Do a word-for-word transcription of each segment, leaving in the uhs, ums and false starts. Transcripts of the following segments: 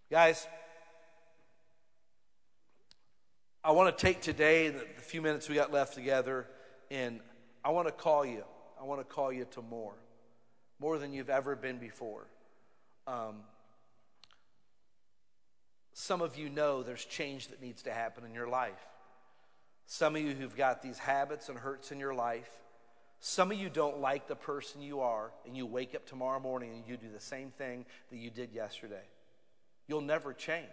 Guys, I want to take today, the few minutes we got left together, and I want to call you. I want to call you to more. More than you've ever been before. Um, some of you know there's change that needs to happen in your life. Some of you who've got these habits and hurts in your life. Some of you don't like the person you are, and you wake up tomorrow morning and you do the same thing that you did yesterday. You'll never change.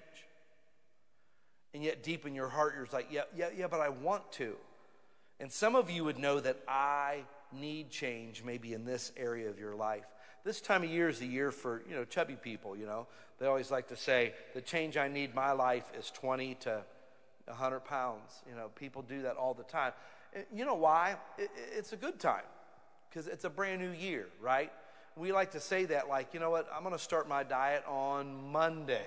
And yet deep in your heart, you're like, yeah, yeah, yeah, but I want to. And some of you would know that I need change maybe in this area of your life. This time of year is the year for, you know, chubby people, you know. They always like to say, the change I need in my life is twenty to one hundred pounds. You know, people do that all the time. You know why? It's a good time because it's a brand new year, right? We like to say that like, you know what, I'm going to start my diet on Monday.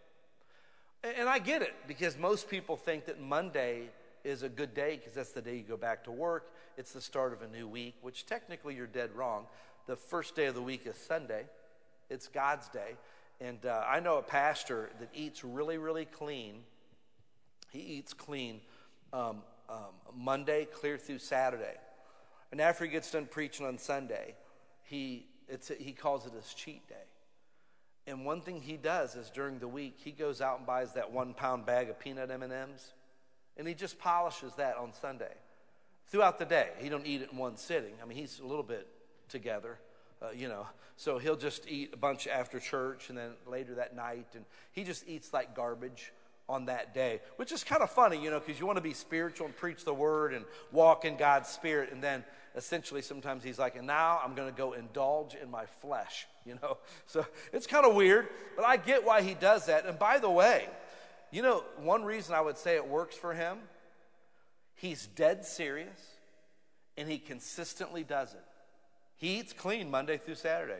And I get it, because most people think that Monday is a good day because that's the day you go back to work. It's the start of a new week, which technically you're dead wrong. The first day of the week is Sunday. It's God's day. And uh, I know a pastor that eats really, really clean. He eats clean um, um, Monday clear through Saturday. And after he gets done preaching on Sunday, he, it's, he calls it his cheat day. And one thing he does is during the week, he goes out and buys that one pound bag of peanut M and M's, and he just polishes that on Sunday. Throughout the day, he don't eat it in one sitting. I mean, he's a little bit together, uh, you know. So he'll just eat a bunch after church and then later that night, and he just eats like garbage on that day, which is kind of funny, you know, because you want to be spiritual and preach the word and walk in God's spirit, and then essentially sometimes he's like, and now I'm going to go indulge in my flesh, you know. So it's kind of weird, but I get why he does that. And by the way, you know, one reason I would say it works for him, he's dead serious, and he consistently does it. He eats clean Monday through Saturday.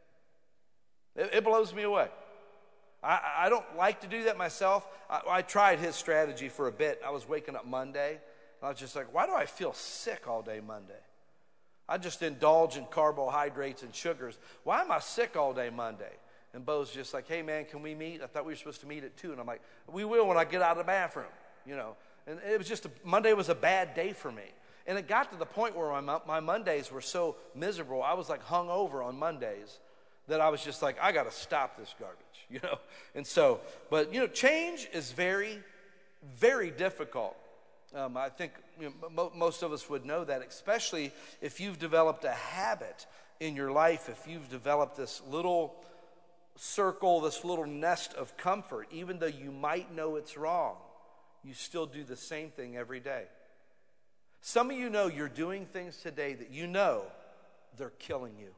It, it blows me away. I, I don't like to do that myself. I, I tried his strategy for a bit. I was waking up Monday, and I was just like, why do I feel sick all day Monday? I just indulge in carbohydrates and sugars. Why am I sick all day Monday? And Bo's just like, hey, man, can we meet? I thought we were supposed to meet at two. And I'm like, we will when I get out of the bathroom, you know. And it was just, a, Monday was a bad day for me. And it got to the point where my, my Mondays were so miserable. I was like hungover on Mondays that I was just like, I got to stop this garbage, you know. And so, but, you know, change is very, very difficult. Um, I think you know, mo- most of us would know that, especially if you've developed a habit in your life, if you've developed this little circle, this little nest of comfort, even though you might know it's wrong, you still do the same thing every day. Some of you know you're doing things today that you know they're killing you.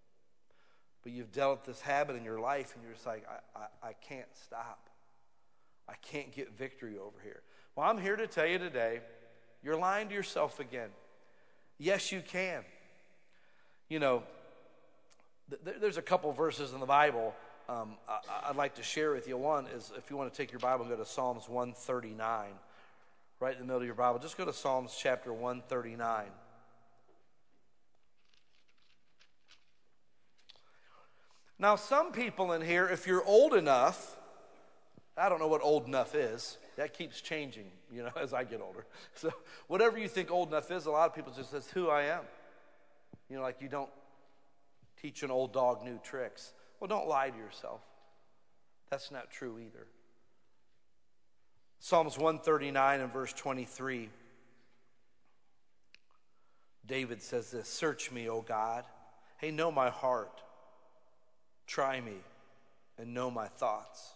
But you've developed this habit in your life, and you're just like, I, I, I can't stop. I can't get victory over here. Well, I'm here to tell you today, you're lying to yourself again. Yes, you can. You know, th- there's a couple verses in the Bible um, I- I'd like to share with you. One is, if you want to take your Bible and go to Psalms one thirty-nine, right in the middle of your Bible, just go to Psalms chapter one thirty-nine. Now, some people in here, if you're old enough, I don't know what old enough is. That keeps changing, you know, as I get older. So whatever you think old enough is, a lot of people just says, who I am. You know, like you don't teach an old dog new tricks. Well, don't lie to yourself. That's not true either. Psalms one thirty-nine and verse twenty-three. David says this, search me, O God. Hey, know my heart. Try me and know my thoughts.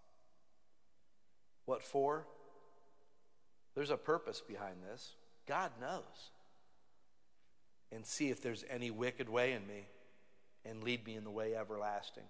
What for? There's a purpose behind this. God knows. And see if there's any wicked way in me, and lead me in the way everlasting.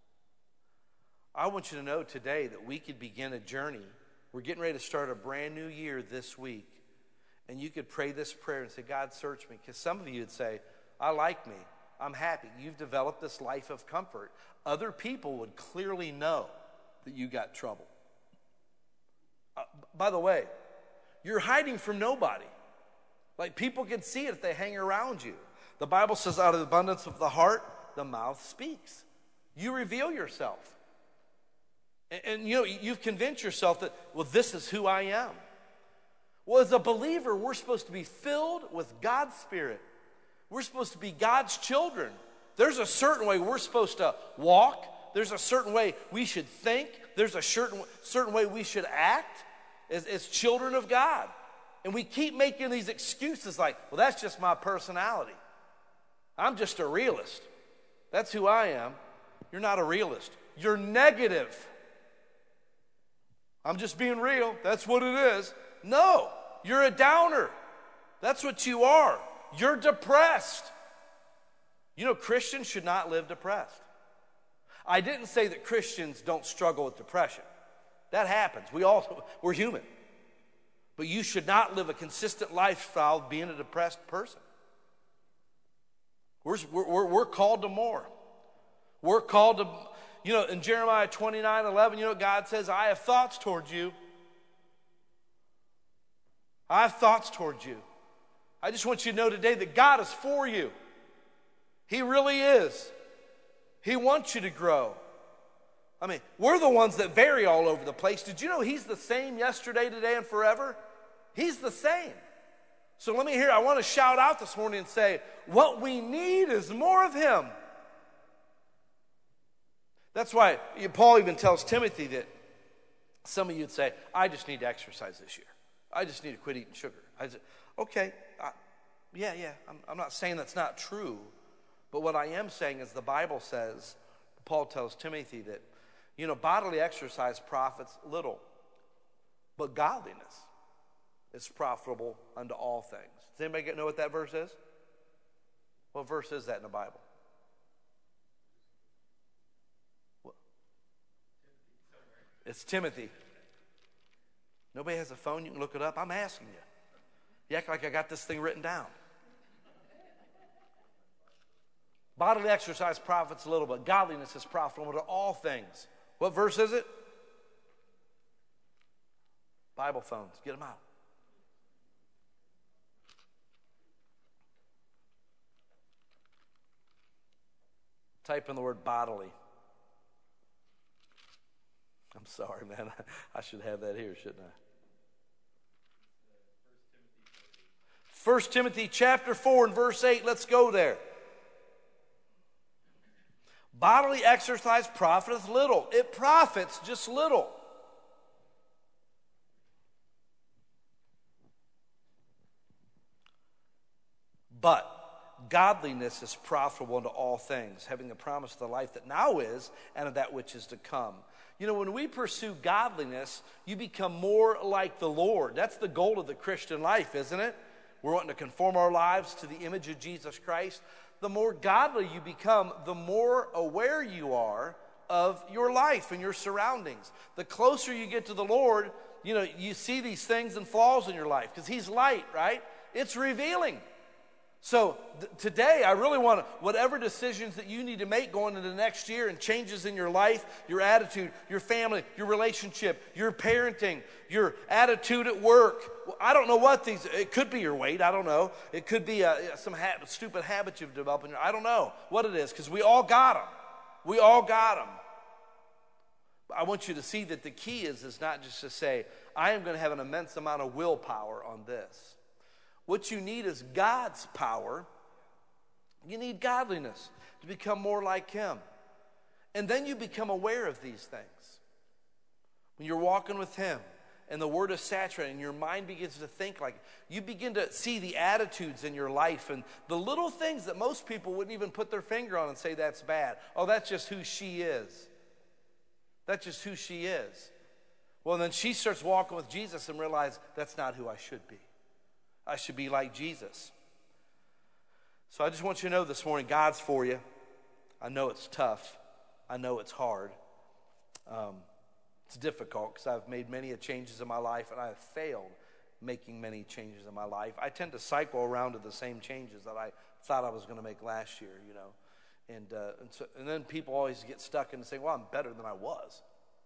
I want you to know today that we could begin a journey. We're getting ready to start a brand new year this week. And you could pray this prayer and say, God, search me. Because some of you would say, I like me. I'm happy. You've developed this life of comfort. Other people would clearly know that you got trouble. Uh, by the way, you're hiding from nobody. Like, people can see it if they hang around you. The Bible says, out of the abundance of the heart, the mouth speaks. You reveal yourself. And, and you know, you've convinced yourself that, well, this is who I am. Well, as a believer, we're supposed to be filled with God's Spirit. We're supposed to be God's children. There's a certain way we're supposed to walk. There's a certain way we should think. There's a certain, certain way we should act as, as children of God. And we keep making these excuses like, well, that's just my personality. I'm just a realist. That's who I am. You're not a realist. You're negative. I'm just being real. That's what it is. No, you're a downer. That's what you are. You're depressed. You know, Christians should not live depressed. I didn't say that Christians don't struggle with depression. That happens. We all, we're human. But you should not live a consistent lifestyle of being a depressed person. We're, we're, we're called to more. We're called to, you know, in Jeremiah twenty-nine eleven, you know what God says? I have thoughts towards you. I have thoughts towards you. I just want you to know today that God is for you. He really is. He wants you to grow. I mean, we're the ones that vary all over the place. Did you know He's the same yesterday, today, and forever? He's the same. So let me hear, I want to shout out this morning and say, what we need is more of Him. That's why Paul even tells Timothy that some of you would say, I just need to exercise this year. I just need to quit eating sugar. I said, okay, I, yeah, yeah, I'm, I'm not saying that's not true. But what I am saying is the Bible says, Paul tells Timothy that, you know, bodily exercise profits little, but godliness is profitable unto all things. Does anybody know what that verse is? What verse is that in the Bible? What? It's Timothy. Nobody has a phone, you can look it up. I'm asking you. You act like I got this thing written down. Bodily exercise profits a little, but godliness is profitable to all things. What verse is it? Bible phones, get them out. Type in the word bodily. I'm sorry, man. I should have that here, shouldn't I? First Timothy chapter four and verse eight. Let's go there. Bodily exercise profiteth little. It profits just little. But godliness is profitable unto all things, having the promise of the life that now is and of that which is to come. You know, when we pursue godliness, you become more like the Lord. That's the goal of the Christian life, isn't it? We're wanting to conform our lives to the image of Jesus Christ. The more godly you become, the more aware you are of your life and your surroundings. The closer you get to the Lord, you know, you see these things and flaws in your life because He's light, right? It's revealing. So th- today, I really want to, whatever decisions that you need to make going into the next year and changes in your life, your attitude, your family, your relationship, your parenting, your attitude at work. Well, I don't know what these, it could be your weight, I don't know. It could be uh, some ha- stupid habits you've developed. In your, I don't know what it is because we all got them. We all got them. I want you to see that the key is, is not just to say, I am going to have an immense amount of willpower on this. What you need is God's power. You need godliness to become more like Him. And then you become aware of these things. When you're walking with Him and the Word is saturated and your mind begins to think like, you begin to see the attitudes in your life and the little things that most people wouldn't even put their finger on and say that's bad. Oh, that's just who she is. That's just who she is. Well, then she starts walking with Jesus and realizes that's not who I should be. I should be like Jesus. So I just want you to know this morning, God's for you. I know it's tough. I know it's hard. Um, it's difficult because I've made many changes in my life and I have failed making many changes in my life. I tend to cycle around to the same changes that I thought I was going to make last year, you know. And, uh, and, so, and then people always get stuck in and say, well, I'm better than I was.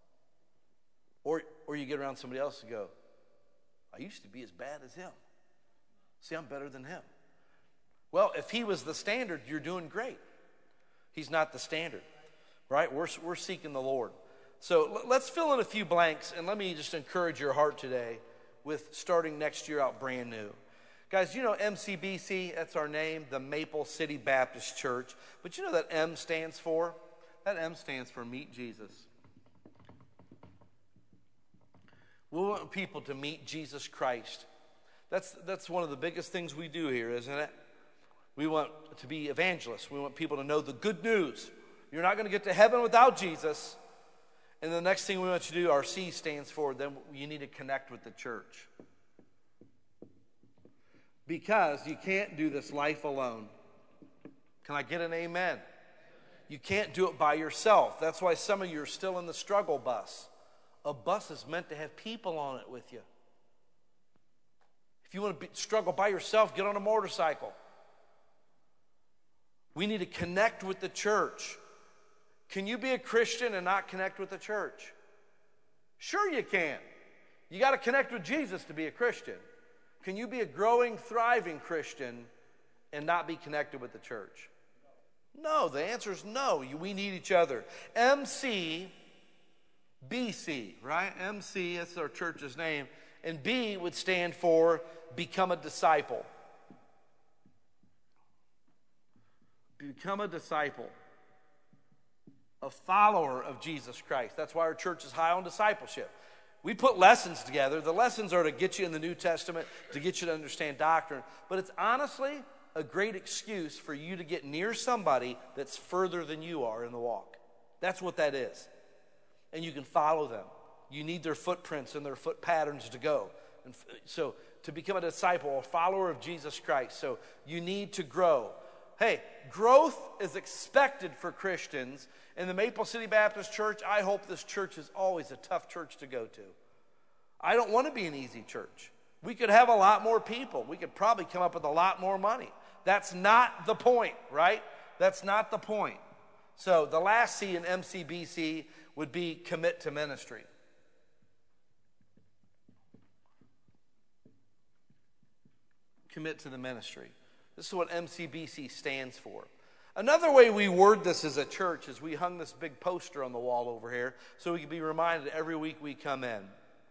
Or, or you get around somebody else and go, I used to be as bad as him. See, I'm better than him. Well, if he was the standard, you're doing great. He's not the standard, right? We're, we're seeking the Lord. So l- let's fill in a few blanks, and let me just encourage your heart today with starting next year out brand new. Guys, you know M C B C, that's our name, the Maple City Baptist Church. But you know that M stands for? That M stands for Meet Jesus. We want people to meet Jesus Christ. That's, that's one of the biggest things we do here, isn't it? We want to be evangelists. We want people to know the good news. You're not going to get to heaven without Jesus. And the next thing we want you to do, our C stands for, then you need to connect with the church. Because you can't do this life alone. Can I get an amen? You can't do it by yourself. That's why some of you are still in the struggle bus. A bus is meant to have people on it with you. If you want to be, struggle by yourself, get on a motorcycle. We need to connect with the church. Can you be a Christian and not connect with the church? Sure you can. You got to connect with Jesus to be a Christian. Can you be a growing, thriving Christian and not be connected with the church? No, the answer is no. We need each other. M C B C, right? M C, that's our church's name. And B would stand for become a disciple. Become a disciple. A follower of Jesus Christ. That's why our church is high on discipleship. We put lessons together. The lessons are to get you in the New Testament, to get you to understand doctrine. But it's honestly a great excuse for you to get near somebody that's further than you are in the walk. That's what that is. And you can follow them. You need their footprints and their foot patterns to go. And so to become a disciple, a follower of Jesus Christ, so you need to grow. Hey, growth is expected for Christians. In the Maple City Baptist Church, I hope this church is always a tough church to go to. I don't want to be an easy church. We could have a lot more people. We could probably come up with a lot more money. That's not the point, right? That's not the point. So the last C in M C B C would be commit to ministry. Commit to the ministry. This is what M C B C stands for. Another way we word this as a church is we hung this big poster on the wall over here so we can be reminded every week we come in.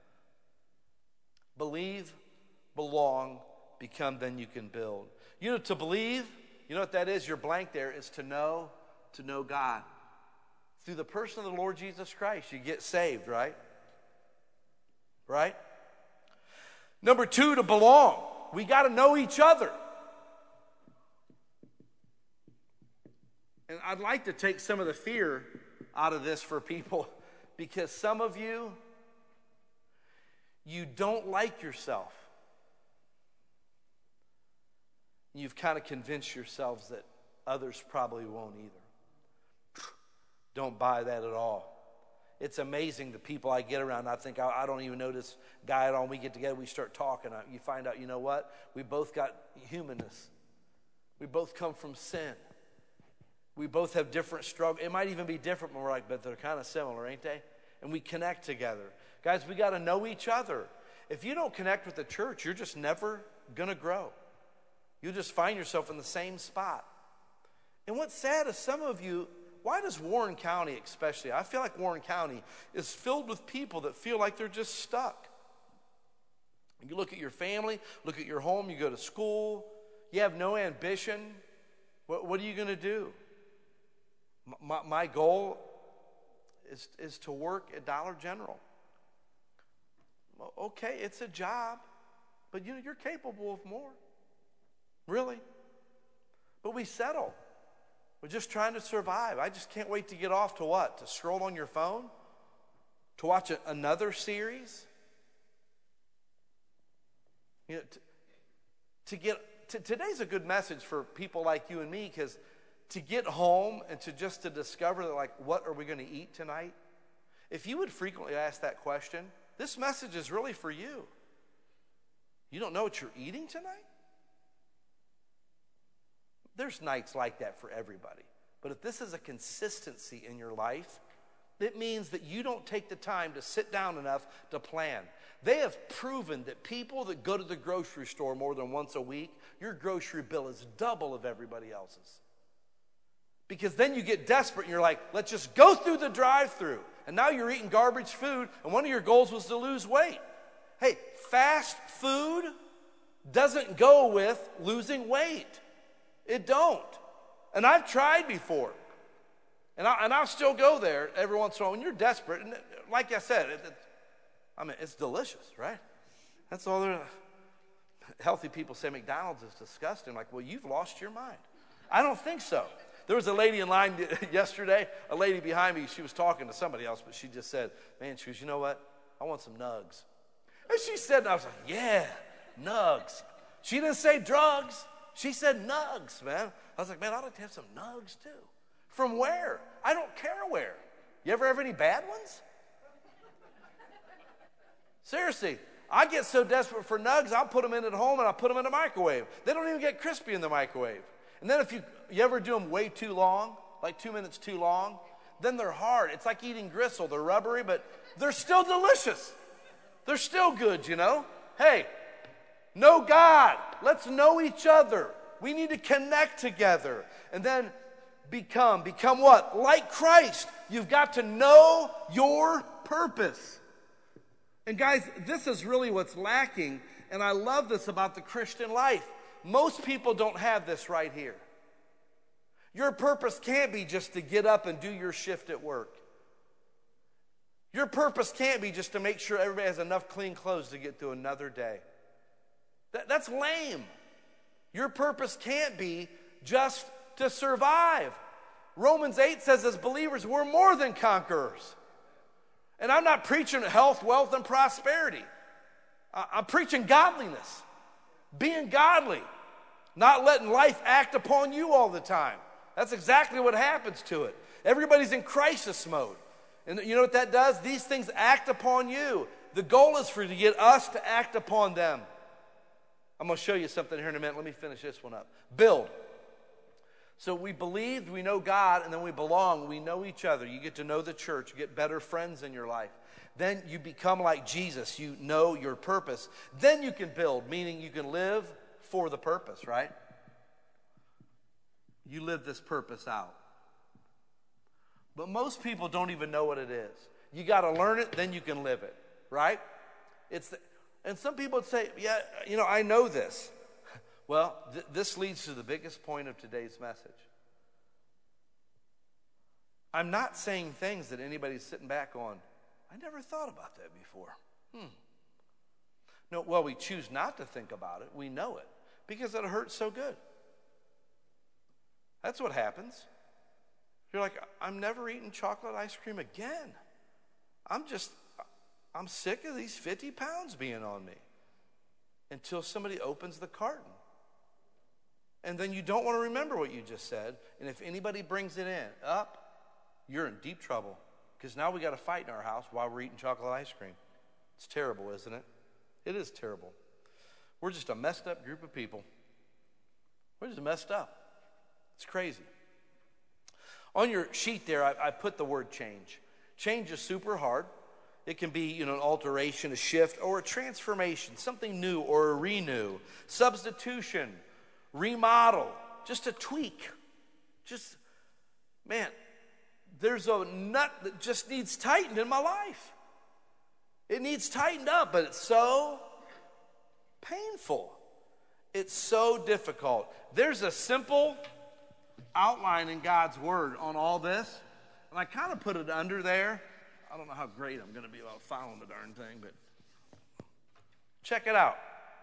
Believe, belong, become, then you can build. You know, to believe, you know what that is? Your blank there is to know, to know God. Through the person of the Lord Jesus Christ, you get saved, right? Right? Number two, to belong. We got to know each other. And I'd like to take some of the fear out of this for people because some of you, you don't like yourself. You've kind of convinced yourselves that others probably won't either. Don't buy that at all. It's amazing the people I get around. I think, I, I don't even know this guy at all. We get together, we start talking. You find out, you know what? We both got humanness. We both come from sin. We both have different struggles. It might even be different, but we're like, but they're kind of similar, ain't they? And we connect together. Guys, we got to know each other. If you don't connect with the church, you're just never going to grow. You'll just find yourself in the same spot. And what's sad is some of you, why does Warren County especially, I feel like Warren County is filled with people that feel like they're just stuck. You look at your family, look at your home, you go to school, you have no ambition. What, what are you going to do? My, my goal is, is to work at Dollar General. Well, okay, it's a job, but you know, you're capable of more. Really. But we settle. We're just trying to survive. I just can't wait to get off to what? To scroll on your phone? To watch a, another series? You know, to, to get, to, today's a good message for people like you and me because to get home and to just to discover that, like, what are we going to eat tonight? If you would frequently ask that question, this message is really for you. You don't know what you're eating tonight? There's nights like that for everybody. But if this is a consistency in your life, it means that you don't take the time to sit down enough to plan. They have proven that people that go to the grocery store more than once a week, your grocery bill is double of everybody else's. Because then you get desperate and you're like, let's just go through the drive-thru. And now you're eating garbage food, and one of your goals was to lose weight. Hey, fast food doesn't go with losing weight. It don't. And I've tried before. And, I, and I'll still go there every once in a while when you're desperate. And like I said, it, it, I mean, it's delicious, right? That's all there. Healthy people say McDonald's is disgusting. Like, well, you've lost your mind. I don't think so. There was a lady in line yesterday, a lady behind me, she was talking to somebody else, but she just said, man, she goes, you know what? I want some nugs. And she said, and I was like, yeah, nugs. She didn't say drugs. She said nugs, man. I was like, man, I'd like to have some nugs too. From where? I don't care where. You ever have any bad ones? Seriously, I get so desperate for nugs, I'll put them in at home and I'll put them in the microwave. They don't even get crispy in the microwave. And then if you, you ever do them way too long, like two minutes too long, then they're hard. It's like eating gristle. They're rubbery, but they're still delicious. They're still good, you know? Hey, know God. Let's know each other. We need to connect together. And then become. Become what? Like Christ. You've got to know your purpose. And guys, this is really what's lacking. And I love this about the Christian life. Most people don't have this right here. Your purpose can't be just to get up and do your shift at work. Your purpose can't be just to make sure everybody has enough clean clothes to get through another day. That, that's lame. Your purpose can't be just to survive. Romans eight says as believers, we're more than conquerors. And I'm not preaching health, wealth, and prosperity. I'm preaching godliness. Being godly. Not letting life act upon you all the time. That's exactly what happens to it. Everybody's in crisis mode. And you know what that does? These things act upon you. The goal is for you to get us to act upon them. I'm going to show you something here in a minute. Let me finish this one up. Build. So we believe, we know God, and then we belong. We know each other. You get to know the church. You get better friends in your life. Then you become like Jesus. You know your purpose. Then you can build, meaning you can live for the purpose, right? You live this purpose out. But most people don't even know what it is. You got to learn it, then you can live it, right? It's the, and some people would say, yeah, you know, I know this. Well, th- this leads to the biggest point of today's message. I'm not saying things that anybody's sitting back on, I never thought about that before. Hmm. No, well, we choose not to think about it. We know it because it hurts so good. That's what happens. You're like, I'm never eating chocolate ice cream again. I'm just, I'm sick of these fifty pounds being on me. Until somebody opens the carton. And then you don't want to remember what you just said. And if anybody brings it in, up, you're in deep trouble. Because now we got to fight in our house while we're eating chocolate ice cream. It's terrible, isn't it? It is terrible. We're just a messed up group of people. We're just messed up. It's crazy. On your sheet there, I, I put the word change. Change is super hard. It can be, you know, an alteration, a shift, or a transformation, something new or a renew, substitution, remodel, just a tweak. Just, man, there's a nut that just needs tightened in my life. It needs tightened up, but it's so painful. It's so difficult. There's a simple outline in God's word on all this, and I kind of put it under there. I don't know how great I'm going to be about following the darn thing, but check it out.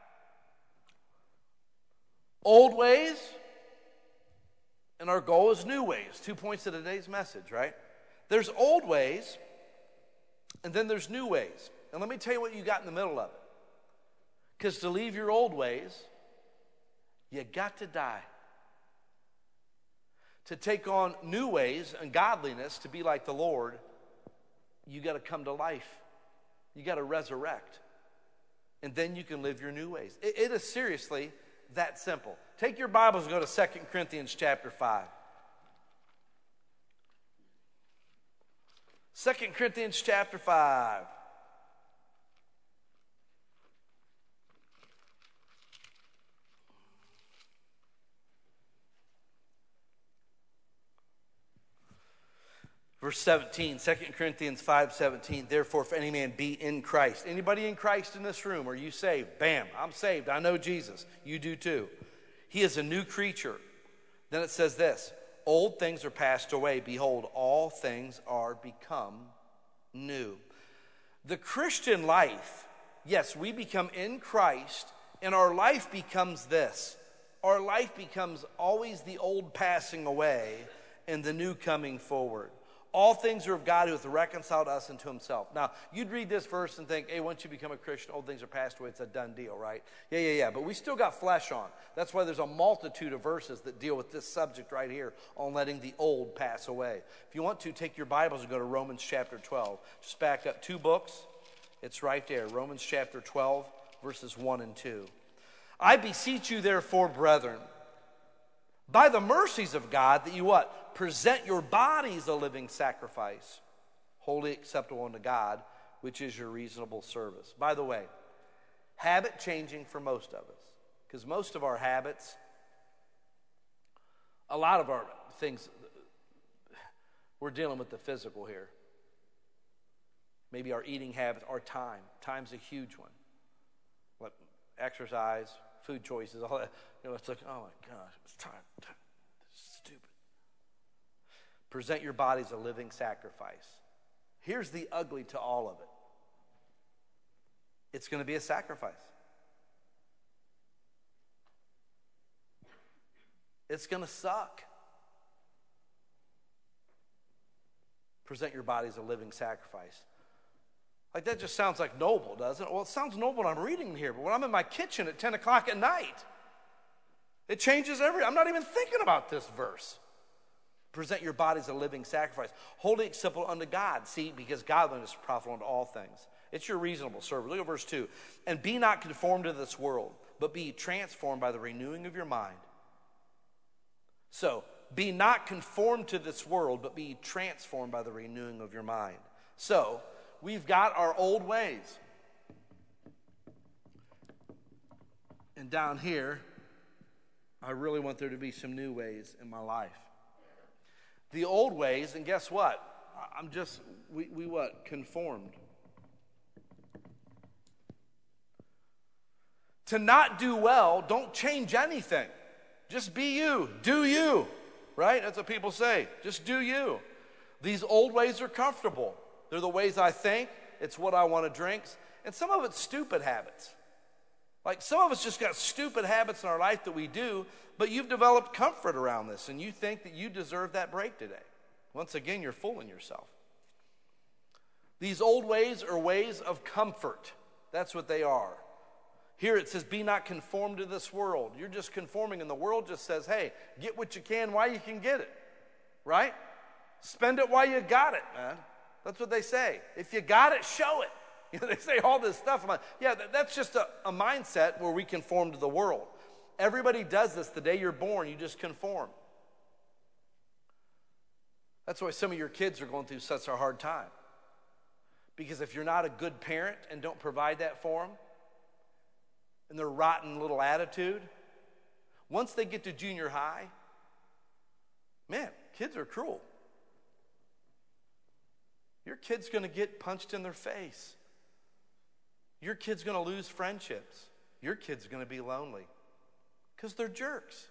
Old ways, and our goal is new ways. Two points of today's message, right? There's old ways, and then there's new ways. And let me tell you what you got in the middle of it. Because to leave your old ways, you got to die. To take on new ways and godliness, to be like the Lord, you got to come to life. You got to resurrect. And then you can live your new ways. It, it is seriously that simple. Take your Bibles and go to Second Corinthians chapter five. Second Corinthians chapter five. Verse seventeen, Second Corinthians five seventeen. Therefore, if any man be in Christ. Anybody in Christ in this room? Are you saved? Bam, I'm saved. I know Jesus. You do too. He is a new creature. Then it says this, old things are passed away. Behold, all things are become new. The Christian life, yes, we become in Christ, and our life becomes this. Our life becomes always the old passing away and the new coming forward. All things are of God who hath reconciled us unto himself. Now, you'd read this verse and think, hey, once you become a Christian, old things are passed away. It's a done deal, right? Yeah, yeah, yeah. But we still got flesh on. That's why there's a multitude of verses that deal with this subject right here on letting the old pass away. If you want to, take your Bibles and go to Romans chapter twelve. Just back up two books. It's right there. Romans chapter twelve, verses one and two. I beseech you, therefore, brethren, by the mercies of God, that you what? Present your bodies a living sacrifice, wholly acceptable unto God, which is your reasonable service. By the way, habit changing for most of us, because most of our habits, a lot of our things, we're dealing with the physical here. Maybe our eating habits, our time. Time's a huge one. Like exercise, food choices, all that. You know, it's like, oh my gosh, it's time. time. It's stupid. Present your bodies a living sacrifice. Here's the ugly to all of it. It's going to be a sacrifice. It's going to suck. Present your bodies a living sacrifice. Like that just sounds like noble, doesn't it? Well, it sounds noble when I'm reading here, but when I'm in my kitchen at ten o'clock at night, it changes every. I'm not even thinking about this verse. Present your bodies a living sacrifice, wholly acceptable unto God. See, because godliness is profitable unto all things. It's your reasonable service. Look at verse two. And be not conformed to this world, but be transformed by the renewing of your mind. So, be not conformed to this world, but be transformed by the renewing of your mind. So, we've got our old ways. And down here, I really want there to be some new ways in my life. The old ways, and guess what? I'm just, we, we what? Conformed. To not do well, don't change anything. Just be you. Do you. Right? That's what people say. Just do you. These old ways are comfortable. They're the ways I think. It's what I want to drink. And some of it's stupid habits. Like some of us just got stupid habits in our life that we do, but you've developed comfort around this, and you think that you deserve that break today. Once again, you're fooling yourself. These old ways are ways of comfort. That's what they are. Here it says, be not conformed to this world. You're just conforming, and the world just says, hey, get what you can while you can get it. Right? Spend it while you got it, man. That's what they say. If you got it, show it. You know, they say all this stuff. I'm like, yeah, that, that's just a, a mindset where we conform to the world. Everybody does this. The day you're born, you just conform. That's why some of your kids are going through such a hard time. Because if you're not a good parent and don't provide that for them, and their rotten little attitude, once they get to junior high, man, kids are cruel. Your kid's going to get punched in their face. Your kid's going to lose friendships. Your kid's going to be lonely because they're jerks.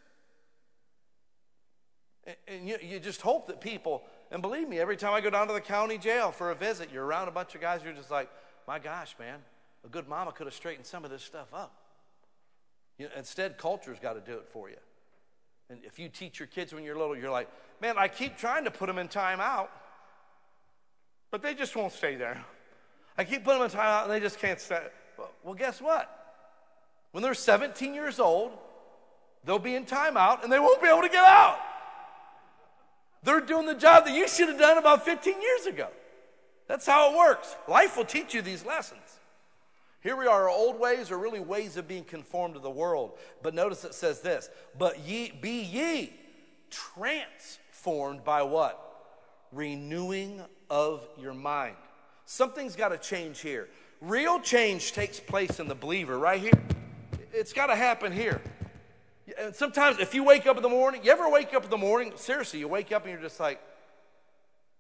And, and you, you just hope that people, and believe me, every time I go down to the county jail for a visit, you're around a bunch of guys, you're just like, my gosh, man, a good mama could have straightened some of this stuff up. You know, instead, culture's got to do it for you. And if you teach your kids when you're little, you're like, man, I keep trying to put them in time out, but they just won't stay there. I keep putting them in time out, and they just can't stay. Well, guess what? When they're seventeen years old, they'll be in timeout, and they won't be able to get out. They're doing the job that you should have done about fifteen years ago. That's how it works. Life will teach you these lessons. Here we are, our old ways are really ways of being conformed to the world. But notice it says this, but ye be ye transformed by what? Renewing of your mind. Something's got to change here. Real change takes place in the believer right here. It's got to happen here. And sometimes if you wake up in the morning, you ever wake up in the morning, seriously, you wake up and you're just like,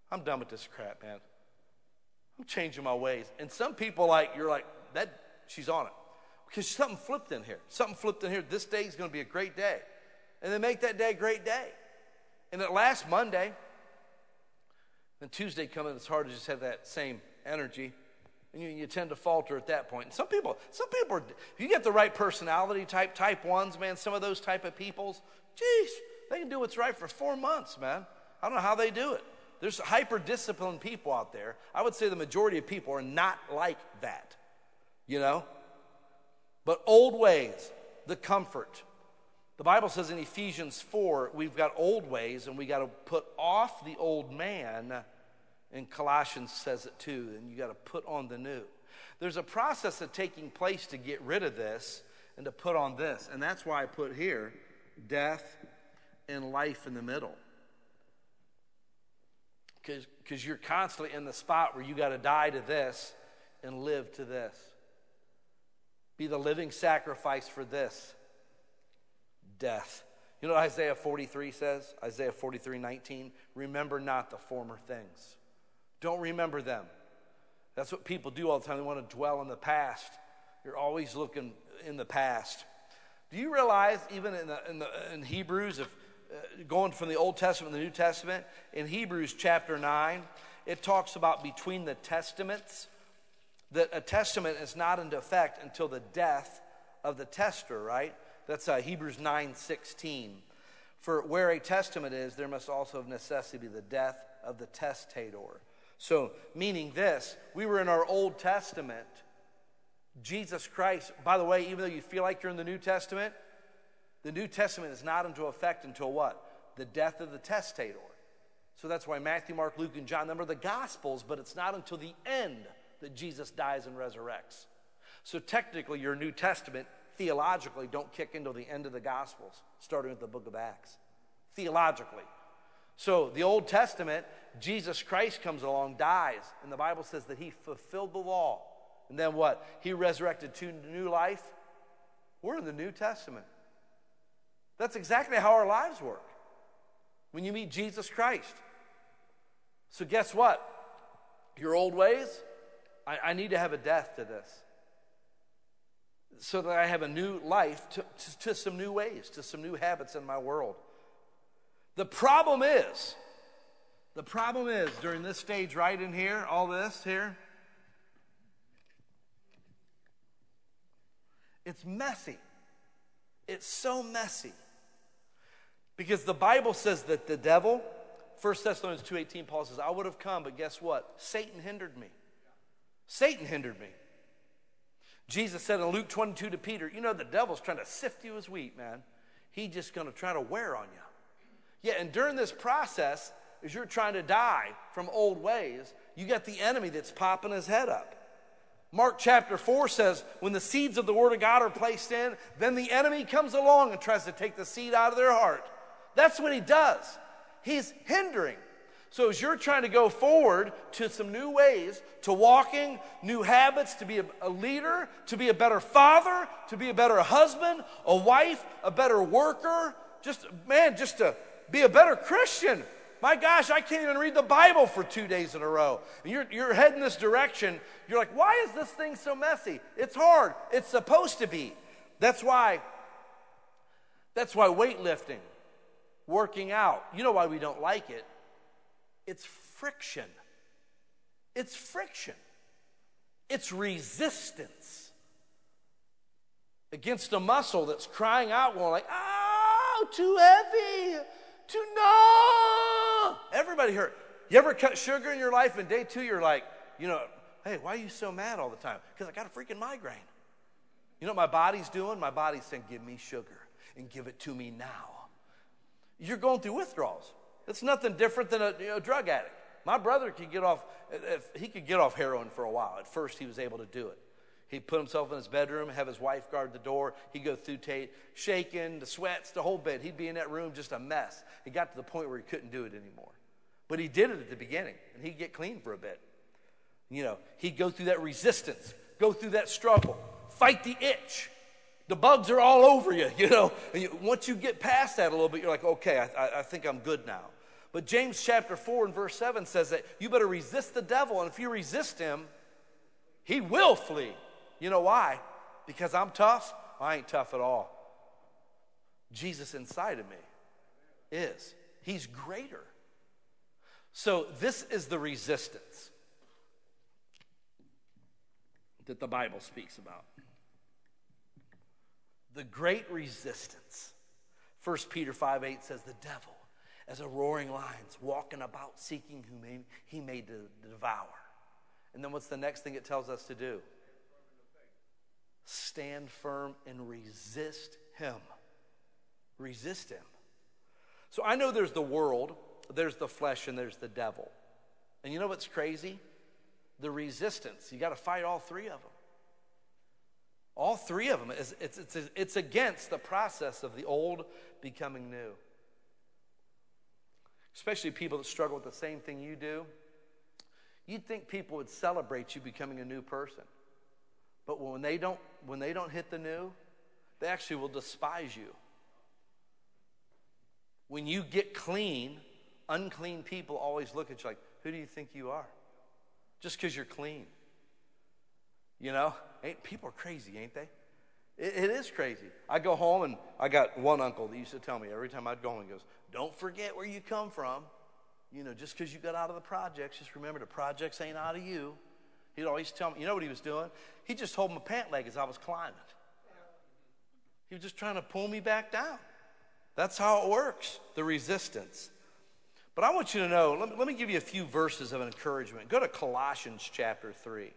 I'm done with this crap, man. I'm changing my ways. And some people, like, you're like, that, she's on it. Because something flipped in here. Something flipped in here. This day is going to be a great day. And they make that day a great day. And it lasts Monday. Then Tuesday comes in, it's hard to just have that same energy. And you, you tend to falter at that point. And some people, some people are, if you get the right personality type, type ones, man, some of those type of peoples, geez, they can do what's right for four months, man. I don't know how they do it. There's hyper-disciplined people out there. I would say the majority of people are not like that, you know? But old ways, the comfort. The Bible says in Ephesians four, we've got old ways and we got to put off the old man. And Colossians says it too, and you got to put on the new. There's a process of taking place to get rid of this and to put on this. And that's why I put here death and life in the middle. Because you're constantly in the spot where you got to die to this and live to this. Be the living sacrifice for this. Death. You know what Isaiah forty-three says? Isaiah forty-three nineteen. Remember not the former things. Don't remember them. That's what people do all the time. They want to dwell in the past. You're always looking in the past. Do you realize even in, the, in, the, in Hebrews, if uh, going from the Old Testament to the New Testament, in Hebrews chapter nine, it talks about between the testaments, that a testament is not into effect until the death of the tester, right? That's uh, Hebrews nine sixteen. For where a testament is, there must also of necessity be the death of the testator. So, meaning this, we were in our Old Testament. Jesus Christ, by the way, even though you feel like you're in the New Testament, the New Testament is not into effect until what? The death of the testator. So that's why Matthew, Mark, Luke, and John, them are the Gospels, but it's not until the end that Jesus dies and resurrects. So technically, your New Testament, theologically, don't kick into the end of the Gospels, starting with the book of Acts. Theologically. So the Old Testament, Jesus Christ comes along, dies, and the Bible says that he fulfilled the law. And then what? He resurrected to new life. We're in the New Testament. That's exactly how our lives work. When you meet Jesus Christ. So guess what? Your old ways, I, I need to have a death to this. So that I have a new life to, to, to some new ways, to some new habits in my world. The problem is, the problem is during this stage right in here, all this here, it's messy. It's so messy. Because the Bible says that the devil, First Thessalonians two eighteen, Paul says, I would have come, but guess what? Satan hindered me. Satan hindered me. Jesus said in Luke twenty-two to Peter, you know, the devil's trying to sift you as wheat, man. He's just going to try to wear on you. Yeah, and during this process, as you're trying to die from old ways, you got the enemy that's popping his head up. Mark chapter four says, when the seeds of the word of God are placed in, then the enemy comes along and tries to take the seed out of their heart. That's what he does. He's hindering. So as you're trying to go forward to some new ways, to walking, new habits, to be a, a leader, to be a better father, to be a better husband, a wife, a better worker, just, man, just to be a better Christian. My gosh, I can't even read the Bible for two days in a row. And you're, you're heading this direction. You're like, why is this thing so messy? It's hard. It's supposed to be. That's why, that's why weightlifting, working out, you know why we don't like it? It's friction. It's friction. It's resistance against a muscle that's crying out, going like, oh, too heavy, too no. Everybody hurt. You ever cut sugar in your life and day two you're like, you know, hey, why are you so mad all the time? Because I got a freaking migraine. You know what my body's doing? My body's saying, give me sugar and give it to me now. You're going through withdrawals. It's nothing different than a, you know, drug addict. My brother could get off, if he could get off heroin for a while. At first, he was able to do it. He'd put himself in his bedroom, have his wife guard the door. He'd go through Tate, shaking, the sweats, the whole bit. He'd be in that room just a mess. He got to the point where he couldn't do it anymore. But he did it at the beginning, and he'd get clean for a bit. You know, he'd go through that resistance, go through that struggle, fight the itch. The bugs are all over you, you know. And you, once you get past that a little bit, you're like, okay, I, I think I'm good now. But James chapter four and verse seven says that you better resist the devil, and if you resist him, he will flee. You know why? Because I'm tough? I ain't tough at all. Jesus inside of me is. He's greater. So this is the resistance that the Bible speaks about. The great resistance. First Peter five eight says, the devil, as a roaring lion, walking about seeking whom he may devour. And then what's the next thing it tells us to do? Stand firm and resist him. Resist him. So I know there's the world, there's the flesh, and there's the devil. And you know what's crazy? The resistance. You got to fight all three of them. All three of them. It's, it's, it's, it's against the process of the old becoming new. Especially people that struggle with the same thing you do. You'd think people would celebrate you becoming a new person. But when they don't, when they don't hit the new, they actually will despise you. When you get clean, unclean people always look at you like, who do you think you are? Just because you're clean. You know, ain't, people are crazy, ain't they? It, it is crazy. I go home and I got one uncle that used to tell me every time I'd go home, he goes, don't forget where you come from. You know, just because you got out of the projects, just remember the projects ain't out of you. He'd always tell me, you know what he was doing? He just held my pant leg as I was climbing. He was just trying to pull me back down. That's how it works, the resistance. But I want you to know, let me, let me give you a few verses of encouragement. Go to Colossians chapter three.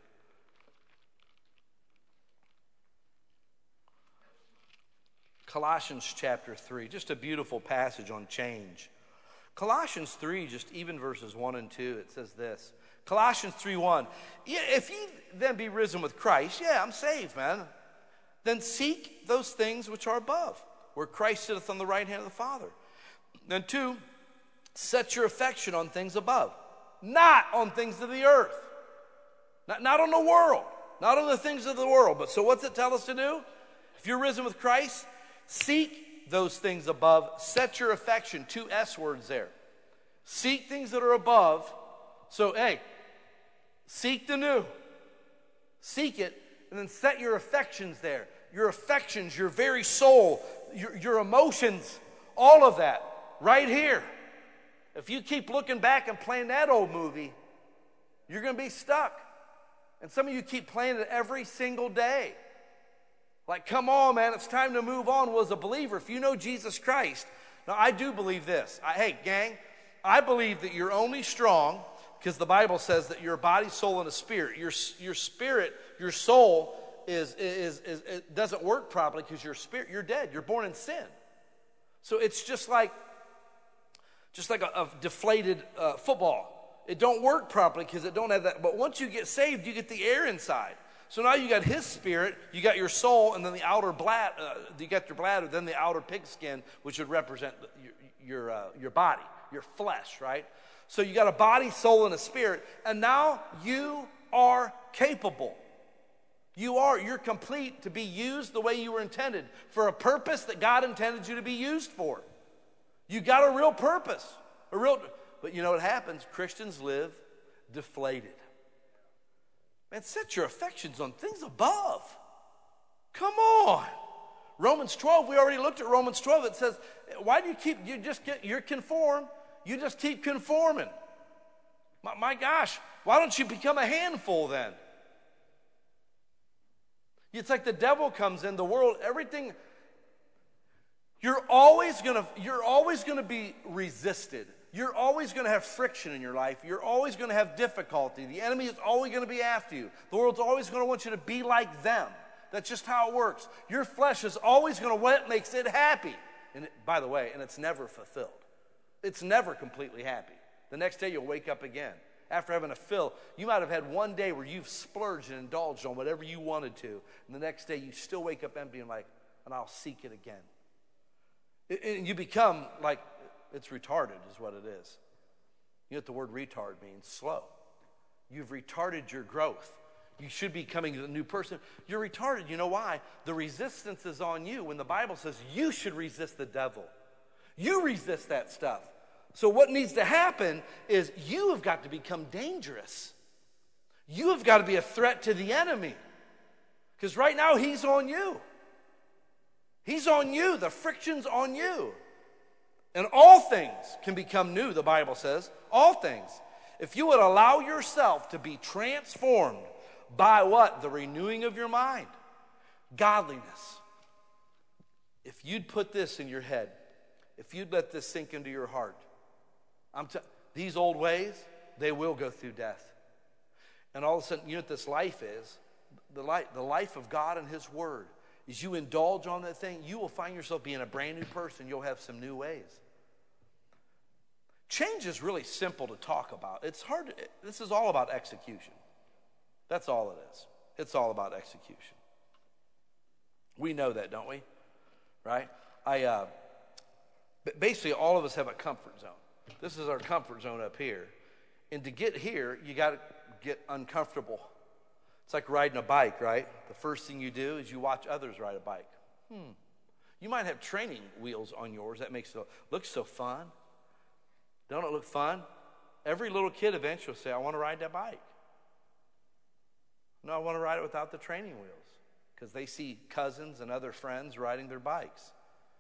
Colossians chapter three, just a beautiful passage on change. Colossians three, just even verses one and two, it says this. Colossians three one, yeah, if ye then be risen with Christ, yeah, I'm saved, man. Then seek those things which are above, where Christ sitteth on the right hand of the Father. Then two, set your affection on things above, not on things of the earth. Not, not on the world, not on the things of the world. But so what's it tell us to do? If you're risen with Christ, seek those things above. Set your affection, two S words there. Seek things that are above. So, hey, seek the new. Seek it, and then set your affections there. Your affections, your very soul, your, your emotions, all of that, right here. If you keep looking back and playing that old movie, you're going to be stuck. And some of you keep playing it every single day. Like, come on, man, it's time to move on. Well, as a believer, if you know Jesus Christ, now I do believe this. I, hey, gang, I believe that you're only strong because the Bible says that your body, soul, and a spirit. Your, your spirit, your soul is, is, is, it doesn't work properly because your spirit, you're dead. You're born in sin. So it's just like, just like a, a deflated uh, football. It don't work properly because it don't have that. But once you get saved, you get the air inside. So now you got his spirit, you got your soul, and then the outer bladder, uh, you got your bladder, then the outer pigskin, which would represent your your, uh, your body, your flesh, right? So you got a body, soul, and a spirit, and now you are capable. You are, you're complete to be used the way you were intended, for a purpose that God intended you to be used for. You got a real purpose, a real, but you know what happens? Christians live deflated. Man, set your affections on things above. Come on. Romans twelve, we already looked at Romans twelve. It says, why do you keep, you just get, you're conformed. You just keep conforming. My, my gosh, why don't you become a handful then? It's like the devil comes in, the world, everything. You're always gonna, you're always gonna be resisted. You're always going to have friction in your life. You're always going to have difficulty. The enemy is always going to be after you. The world's always going to want you to be like them. That's just how it works. Your flesh is always going to what makes it happy. And it, by the way, and it's never fulfilled. It's never completely happy. The next day you'll wake up again. After having a fill, you might have had one day where you've splurged and indulged on whatever you wanted to. And the next day you still wake up empty and like, and I'll seek it again. And you become like, it's retarded is what it is. You know what the word retard means? Slow. You've retarded your growth. You should be becoming a new person. You're retarded. You know why? The resistance is on you when the Bible says you should resist the devil. You resist that stuff. So what needs to happen is you have got to become dangerous. You have got to be a threat to the enemy. Because right now he's on you. He's on you. The friction's on you. And all things can become new, the Bible says. All things. If you would allow yourself to be transformed by what? The renewing of your mind. Godliness. If you'd put this in your head, if you'd let this sink into your heart, I'm t- these old ways, they will go through death. And all of a sudden, you know what this life is? The life, the life of God and His Word. As you indulge on that thing, you will find yourself being a brand new person. You'll have some new ways. Change is really simple to talk about. It's hard. To, this is all about execution. That's all it is. It's all about execution. We know that, don't we? Right? I uh, basically all of us have a comfort zone. This is our comfort zone up here. And to get here, you got to get uncomfortable. It's like riding a bike, right? The first thing you do is you watch others ride a bike. Hmm. You might have training wheels on yours. That makes it look so fun. Don't it look fun? Every little kid eventually will say, I want to ride that bike. No, I want to ride it without the training wheels. Because they see cousins and other friends riding their bikes.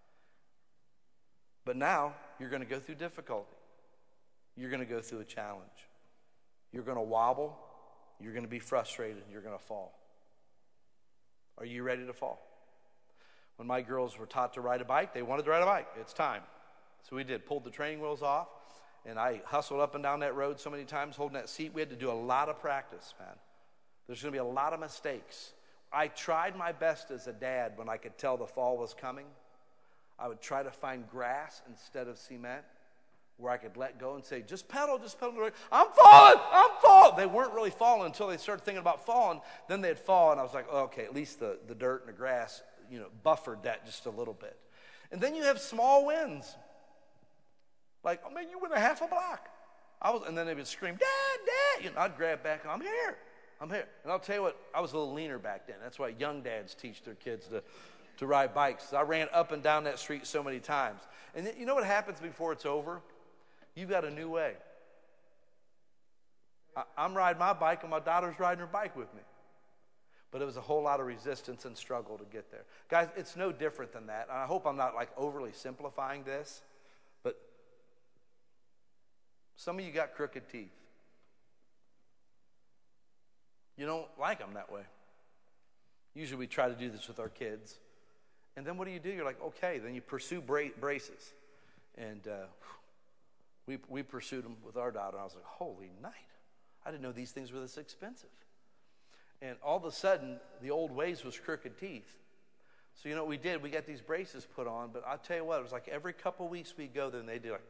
But now, you're going to go through difficulty. You're going to go through a challenge. You're going to wobble. You're going to be frustrated. You're going to fall. Are you ready to fall? When my girls were taught to ride a bike, they wanted to ride a bike. It's time. So we did. Pulled the training wheels off. And I hustled up and down that road so many times holding that seat. We had to do a lot of practice, man. There's going to be a lot of mistakes. I tried my best as a dad when I could tell the fall was coming. I would try to find grass instead of cement where I could let go and say, just pedal, just pedal. I'm falling, I'm falling. They weren't really falling until they started thinking about falling. Then they'd fall, and I was like, oh, okay, at least the, the dirt and the grass, you know, buffered that just a little bit. And then you have small wins. Like, oh, man, you went a half a block. I was, and then they would scream, Dad, Dad. You know, I'd grab back, I'm here. I'm here. And I'll tell you what, I was a little leaner back then. That's why young dads teach their kids to, to ride bikes. I ran up and down that street so many times. And you know what happens before it's over? You've got a new way. I, I'm riding my bike, and my daughter's riding her bike with me. But it was a whole lot of resistance and struggle to get there. Guys, it's no different than that. And I hope I'm not like overly simplifying this. But some of you got crooked teeth. You don't like them that way. Usually we try to do this with our kids. And then what do you do? You're like, okay. Then you pursue bra- braces. And uh, we we pursued them with our daughter. I was like, holy night. I didn't know these things were this expensive. And all of a sudden, the old ways was crooked teeth. So you know what we did? We got these braces put on. But I'll tell you what, it was like every couple of weeks we'd go there and they'd do like,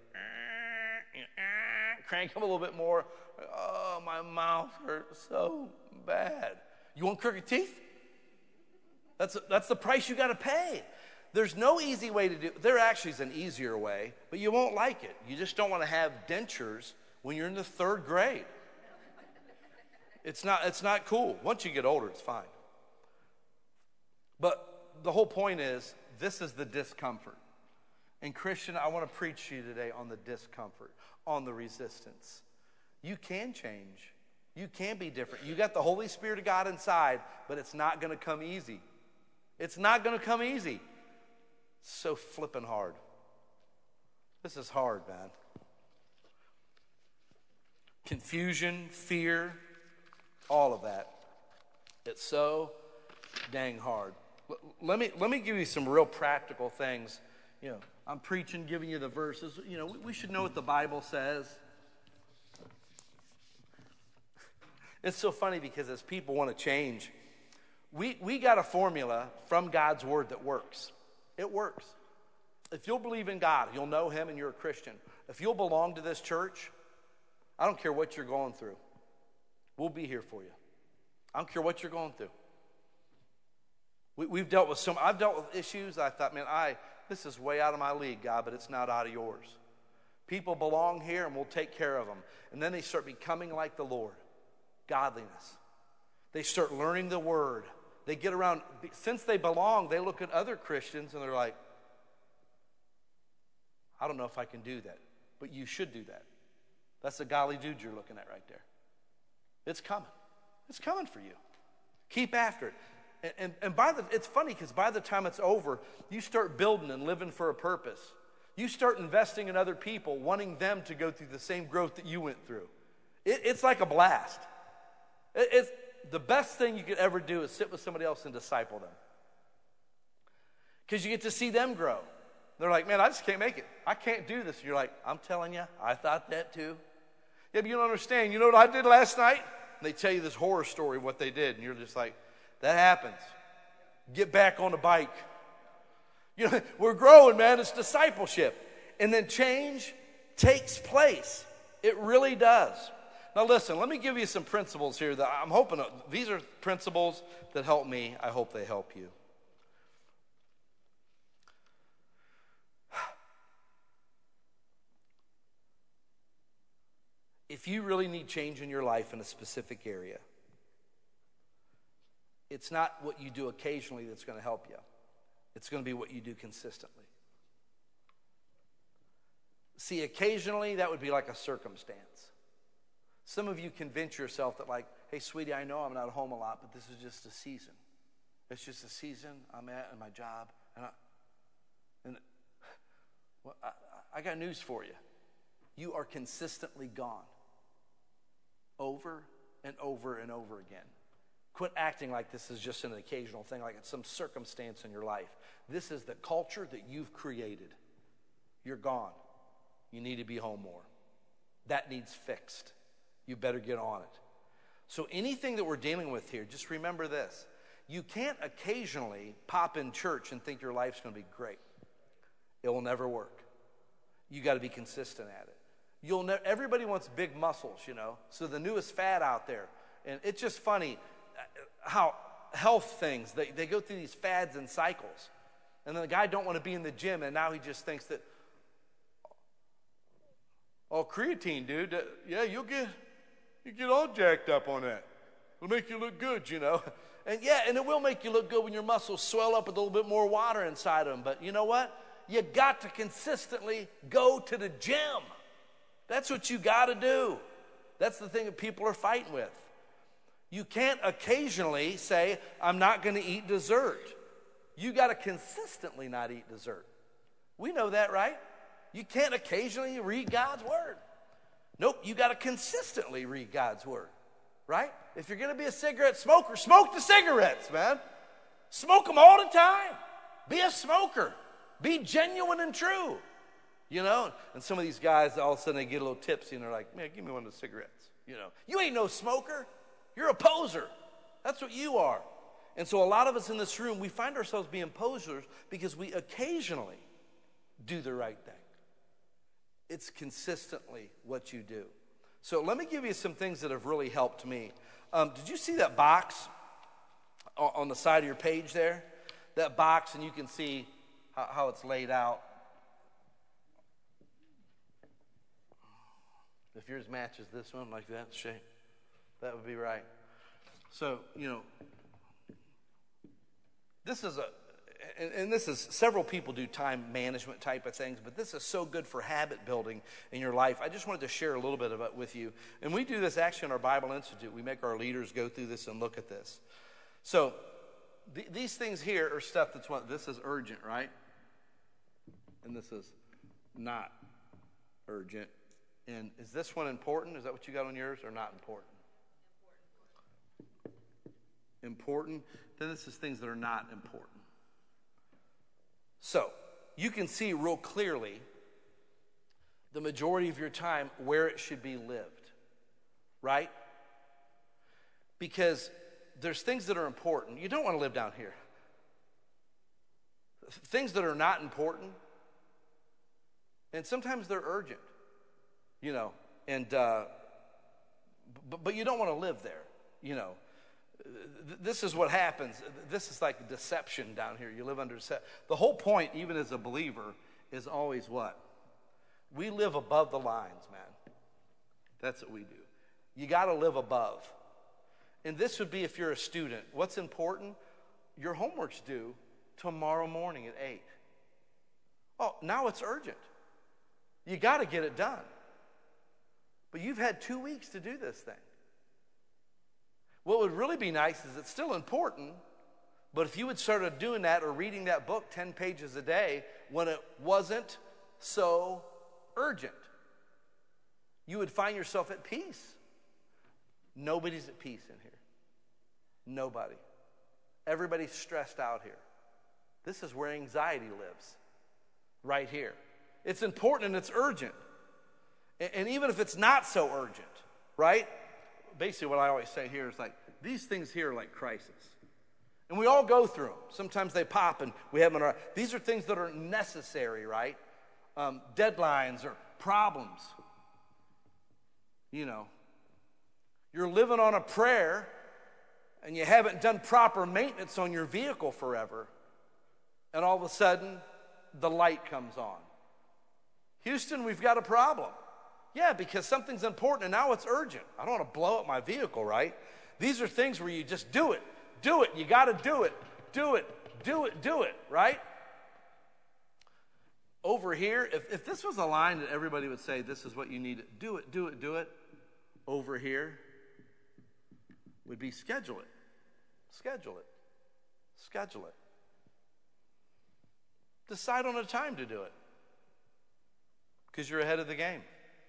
crank them a little bit more. Oh, my mouth hurts so bad. You want crooked teeth? That's that's the price you got to pay. There's no easy way to do it. There actually is an easier way, but you won't like it. You just don't want to have dentures when you're in the third grade. It's not it's not cool. Once you get older, it's fine. But the whole point is, this is the discomfort. And Christian, I want to preach to you today on the discomfort, on the resistance. You can change. You can be different. You got the Holy Spirit of God inside, but it's not going to come easy. It's not going to come easy. It's so flippin' hard. This is hard, man. Confusion, fear, all of that. It's so dang hard. L- let me let me give you some real practical things. You know, I'm preaching, giving you the verses. You know, we, we should know what the Bible says. It's so funny because as people want to change, we, we got a formula from God's word that works. It works. If you'll believe in God, you'll know him and you're a Christian. If you'll belong to this church, I don't care what you're going through. We'll be here for you. I don't care what you're going through. We, we've dealt with some, I've dealt with issues. I thought, man, I this is way out of my league, God, but it's not out of yours. People belong here and we'll take care of them. And then they start becoming like the Lord. Godliness. They start learning the word. They get around, since they belong, they look at other Christians and they're like, I don't know if I can do that. but you should do that. That's a golly dude you're looking at right there. It's coming. It's coming for you. Keep after it. And, and, and by the, it's funny because by the time it's over, you start building and living for a purpose. You start investing in other people, wanting them to go through the same growth that you went through. It, it's like a blast. It, it's the best thing you could ever do is sit with somebody else and disciple them. Because you get to see them grow. They're like, man, I just can't make it. I can't do this. You're like, I'm telling you, I thought that too. Yeah, but you don't understand. You know what I did last night? And they tell you this horror story of what they did. And you're just like, that happens. Get back on the bike. You know, we're growing, man. It's discipleship. And then change takes place. It really does. Now listen, let me give you some principles here that I'm hoping, these are principles that help me. I hope they help you. If you really need change in your life in a specific area, it's not what you do occasionally that's going to help you. It's going to be what you do consistently. See, occasionally, that would be like a circumstance. Some of you convince yourself that like, hey, sweetie, I know I'm not home a lot, but this is just a season. It's just a season I'm at in my job. And, I, and well, I, I got news for you. You are consistently gone. Over and over and over again. Quit acting like this is just an occasional thing, like it's some circumstance in your life. This is the culture that you've created. You're gone. You need to be home more. That needs fixed. You better get on it. So anything that we're dealing with here, just remember this. You can't occasionally pop in church and think your life's going to be great. It will never work. You got to be consistent at it. You'll ne- everybody wants big muscles, you know. So the newest fad out there. And it's just funny how health things, they, they go through these fads and cycles. And then the guy don't want to be in the gym, and now he just thinks that, oh, creatine, dude, uh, yeah, you'll get, you get all jacked up on that. It'll make you look good, you know. And yeah, and it will make you look good when your muscles swell up with a little bit more water inside them. But you know what? You got to consistently go to the gym. That's what you got to do. That's the thing that people are fighting with. You can't occasionally say, I'm not going to eat dessert. You got to consistently not eat dessert. We know that, right? You can't occasionally read God's word. Nope, you got to consistently read God's word, right? If you're going to be a cigarette smoker, smoke the cigarettes, man. Smoke them all the time. Be a smoker. Be genuine and true. You know, and some of these guys, all of a sudden they get a little tipsy and they're like, man, give me one of the cigarettes. You know, you ain't no smoker. You're a poser. That's what you are. And so a lot of us in this room, we find ourselves being posers because we occasionally do the right thing. It's consistently what you do. So let me give you some things that have really helped me. Um, did you see that box on the side of your page there? That box, and you can see how, how it's laid out. If yours matches this one like that shape, that would be right. So, you know, this is a, and, and this is, several people do time management type of things, but this is so good for habit building in your life. I just wanted to share a little bit about with you. And we do this actually in our Bible Institute. We make our leaders go through this and look at this. So, th- these things here are stuff that's what, this is urgent, right? And this is not urgent. And is this one important? Is that what you got on yours, or not important? Important. Important. Then this is things that are not important. So, you can see real clearly the majority of your time where it should be lived. Right? Because there's things that are important. You don't want to live down here. Things that are not important. And sometimes they're urgent. You know, and, uh, but, but you don't want to live there, you know. Th- this is what happens. This is like deception down here. You live under deception. The whole point, even as a believer, is always what? We live above the lines, man. That's what we do. You got to live above. And this would be if you're a student. What's important? Your homework's due tomorrow morning at eight. Oh, now it's urgent. You got to get it done. But you've had two weeks to do this thing. What would really be nice is it's still important, but if you would start doing that or reading that book ten pages a day when it wasn't so urgent, you would find yourself at peace. Nobody's at peace in here. Nobody. Everybody's stressed out here. This is where anxiety lives, right here. It's important and it's urgent. And even if it's not so urgent, right? Basically what I always say here is like, these things here are like crisis. And we all go through them. Sometimes they pop and we have them in our... These are things that are necessary, right? Um, deadlines or problems. You know, you're living on a prayer and you haven't done proper maintenance on your vehicle forever. And all of a sudden, the light comes on. Houston, we've got a problem. Yeah, because something's important and now it's urgent. I don't want to blow up my vehicle, right? These are things where you just do it. Do it. You got to do it. Do it. Do it. Do it, right? Over here, if, if this was a line that everybody would say, this is what you need, do it, do it, do it. Over here would be schedule it. Schedule it. Schedule it. Decide on a time to do it. Because you're ahead of the game.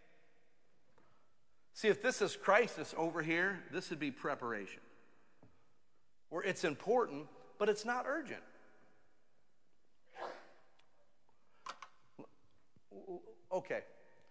See, if this is crisis over here, this would be preparation. Where it's important, but it's not urgent. Okay.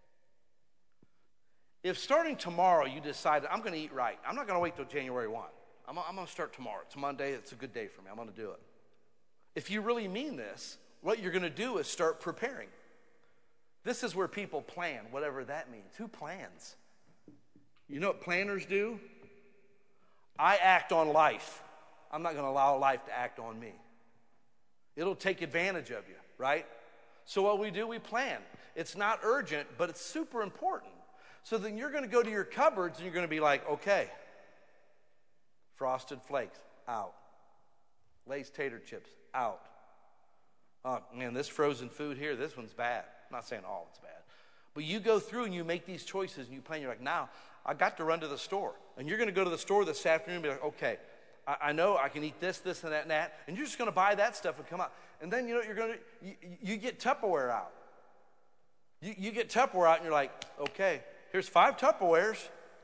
If starting tomorrow you decide, I'm going to eat right. I'm not going to wait till January first. I'm, I'm going to start tomorrow. It's Monday. It's a good day for me. I'm going to do it. If you really mean this, what you're going to do is start preparing. This is where people plan, whatever that means. Who plans? You know what planners do? I act on life. I'm not going to allow life to act on me. It'll take advantage of you, right? So what we do, we plan. It's not urgent, but it's super important. So then you're going to go to your cupboards and you're going to be like, okay, Frosted Flakes, out. Lay's tater chips, out. Oh, man, this frozen food here, this one's bad. I'm not saying all it's bad. But you go through and you make these choices and you plan. You're like, now, I got to run to the store. And you're going to go to the store this afternoon and be like, okay, I, I know I can eat this, this, and that, and that. And you're just going to buy that stuff and come out. And then, you know, you're going to, you, you get Tupperware out. You, you get Tupperware out and you're like, okay, here's five Tupperwares.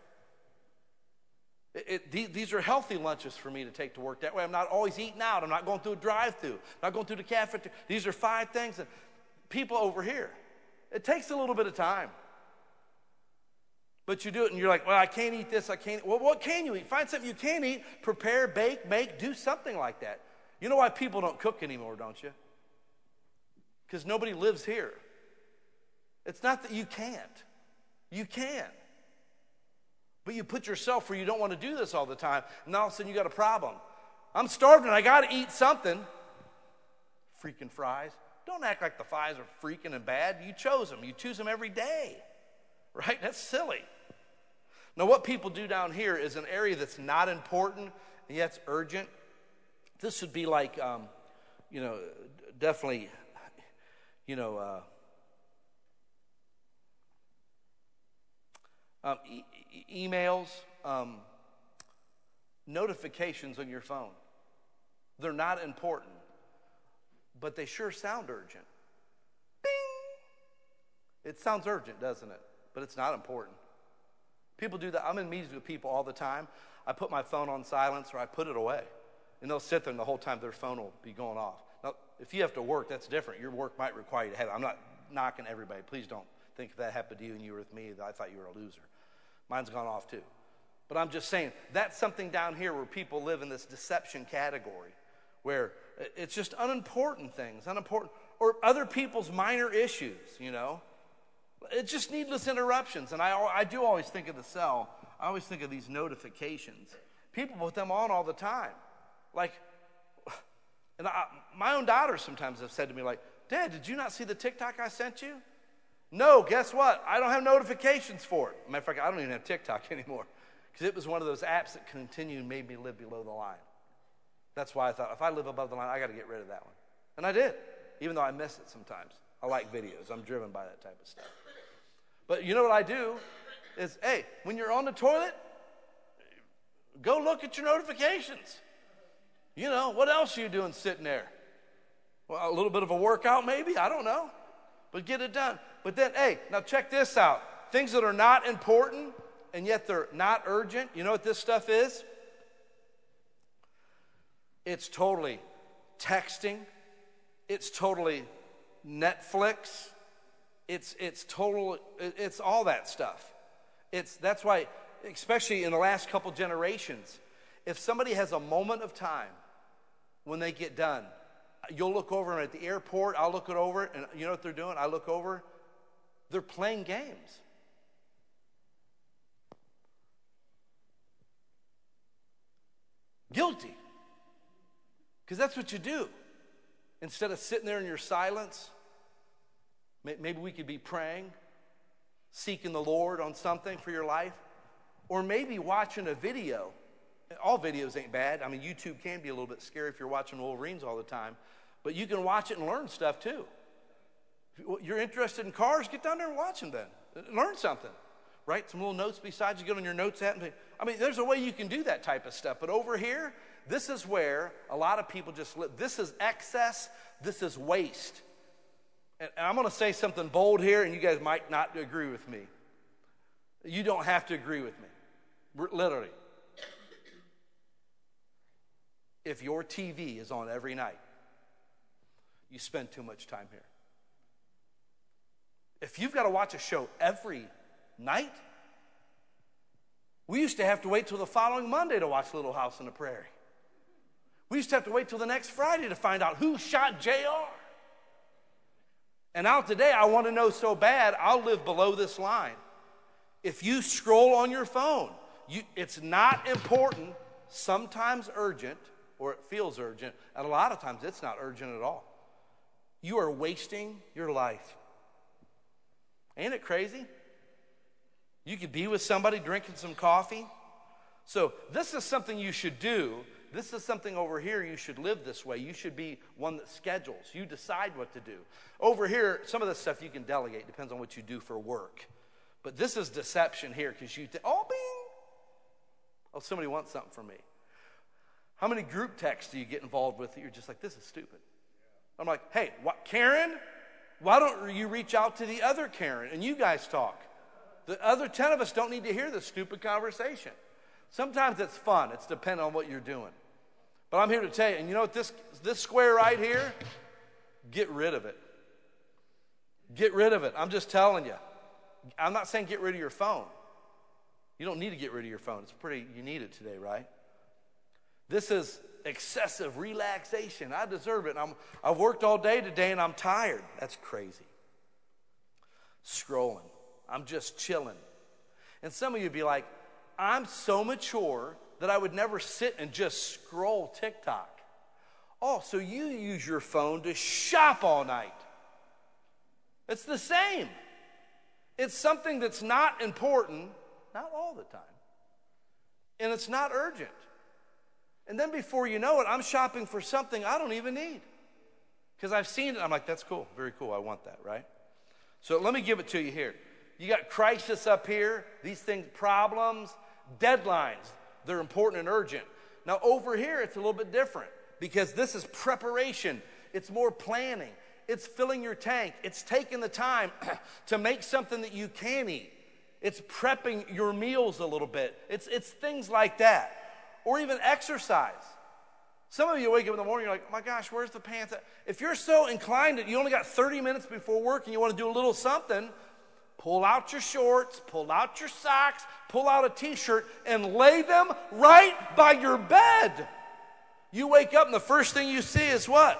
It, it, these, these are healthy lunches for me to take to work. That way I'm not always eating out. I'm not going through a drive-through. Not going through the cafeteria. These are five things that people over here. It takes a little bit of time. But you do it and you're like, well, I can't eat this. I can't. Well, what can you eat? Find something you can eat. Prepare, bake, make, do something like that. You know why people don't cook anymore, don't you? Because nobody lives here. It's not that you can't. You can. But you put yourself where you don't want to do this all the time, and all of a sudden you got a problem. I'm starving, I got to eat something. Freaking fries. Don't act like the fries are freaking and bad. You chose them. You choose them every day. Right? That's silly. Now, what people do down here is an area that's not important, and yet it's urgent. This would be like, um, you know, definitely, you know, uh, Um, e- e- emails, um, notifications on your phone. They're not important, but they sure sound urgent. Bing! It sounds urgent, doesn't it? But it's not important. People do that. I'm in meetings with people all the time. I put my phone on silence or I put it away. And they'll sit there and the whole time their phone will be going off. Now, if you have to work, that's different. Your work might require you to have it. I'm not knocking everybody. Please don't think if that happened to you and you were with me that I thought you were a loser. Mine's gone off too. But I'm just saying, that's something down here where people live in this deception category, where it's just unimportant things, unimportant, or other people's minor issues, you know. It's just needless interruptions. And I, I do always think of the cell. I always think of these notifications. People put them on all the time. Like, and I, my own daughters sometimes have said to me, like, Dad, did you not see the TikTok I sent you? No, guess what? I don't have notifications for it. Matter of fact, I don't even have TikTok anymore because it was one of those apps that continued and made me live below the line. That's why I thought, if I live above the line, I got to get rid of that one. And I did, even though I miss it sometimes. I like videos. I'm driven by that type of stuff. But you know what I do is, hey, when you're on the toilet, go look at your notifications. You know, what else are you doing sitting there? Well, a little bit of a workout maybe, I don't know. But get it done. But then, hey, now check this out. Things that are not important and yet they're not urgent. You know what this stuff is? It's totally texting. It's totally Netflix. It's it's total. It's all that stuff. It's that's why, especially in the last couple generations, if somebody has a moment of time when they get done, you'll look over them at the airport. I'll look it over, and you know what they're doing? I look over. They're playing games. Guilty. Because that's what you do. Instead of sitting there in your silence, maybe we could be praying, seeking the Lord on something for your life, or maybe watching a video. All videos ain't bad. I mean, YouTube can be a little bit scary if you're watching Wolverines all the time, but you can watch it and learn stuff too. If you're interested in cars, get down there and watch them then. Learn something. Write some little notes beside you, get on your notes app. And I mean, there's a way you can do that type of stuff. But over here, this is where a lot of people just live. This is excess. This is waste. And I'm going to say something bold here, and you guys might not agree with me. You don't have to agree with me. Literally. If your T V is on every night, you spend too much time here. If you've got to watch a show every night, we used to have to wait till the following Monday to watch Little House on the Prairie. We used to have to wait till the next Friday to find out who shot J R. And now today, I want to know so bad, I'll live below this line. If you scroll on your phone, you, it's not important, sometimes urgent, or it feels urgent, and a lot of times it's not urgent at all. You are wasting your life. Ain't it crazy? You could be with somebody drinking some coffee. So this is something you should do. This is something over here you should live this way. You should be one that schedules. You decide what to do. Over here, some of this stuff you can delegate. Depends on what you do for work. But this is deception here because you think, oh, bing. Oh, somebody wants something from me. How many group texts do you get involved with that you're just like, this is stupid? I'm like, hey, what, Karen? Why don't you reach out to the other Karen and you guys talk? The other ten of us don't need to hear this stupid conversation. Sometimes it's fun. It's dependent on what you're doing. But I'm here to tell you, and you know what, this, this square right here, get rid of it. Get rid of it. I'm just telling you. I'm not saying get rid of your phone. You don't need to get rid of your phone. It's pretty, you need it today, right? This is excessive relaxation. I deserve it. I'm, I've worked all day today and I'm tired. That's crazy. Scrolling. I'm just chilling. And some of you would be like, I'm so mature that I would never sit and just scroll TikTok. Oh, so you use your phone to shop all night. It's the same. It's something that's not important, not all the time. And it's not urgent. And then before you know it, I'm shopping for something I don't even need. Because I've seen it. I'm like, that's cool. Very cool. I want that, right? So let me give it to you here. You got crisis up here. These things, problems, deadlines. They're important and urgent. Now over here, it's a little bit different. Because this is preparation. It's more planning. It's filling your tank. It's taking the time to make something that you can eat. It's prepping your meals a little bit. It's, it's things like that. Or even exercise. Some of you wake up in the morning, you're like, oh my gosh, where's the pants at? If you're so inclined that you only got thirty minutes before work and you want to do a little something, pull out your shorts, pull out your socks, pull out a t-shirt, and lay them right by your bed. You wake up and the first thing you see is what?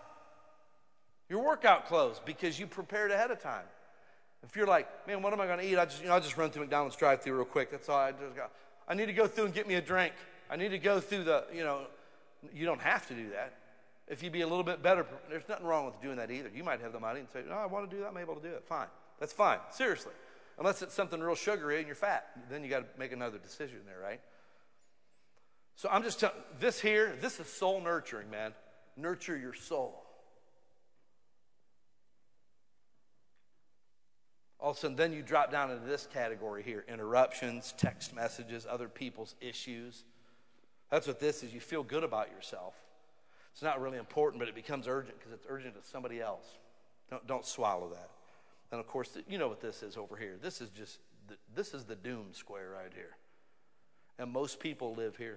Your workout clothes, because you prepared ahead of time. If you're like, man, what am I going to eat? I just, you know, I'll just run through McDonald's drive-thru real quick. That's all I just got. I need to go through and get me a drink. I need to go through the, you know, you don't have to do that. If you be a little bit better, there's nothing wrong with doing that either. You might have the money and say, no, I want to do that. I'm able to do it. Fine. That's fine. Seriously. Unless it's something real sugary and you're fat. Then you got to make another decision there, right? So I'm just telling, this here, this is soul nurturing, man. Nurture your soul. All of a sudden, then you drop down into this category here. Interruptions, text messages, other people's issues. That's what this is. You feel good about yourself. It's not really important, but it becomes urgent because it's urgent to somebody else. Don't, don't swallow that. And, of course, you know what this is over here. This is just, the, this is the doom square right here. And most people live here.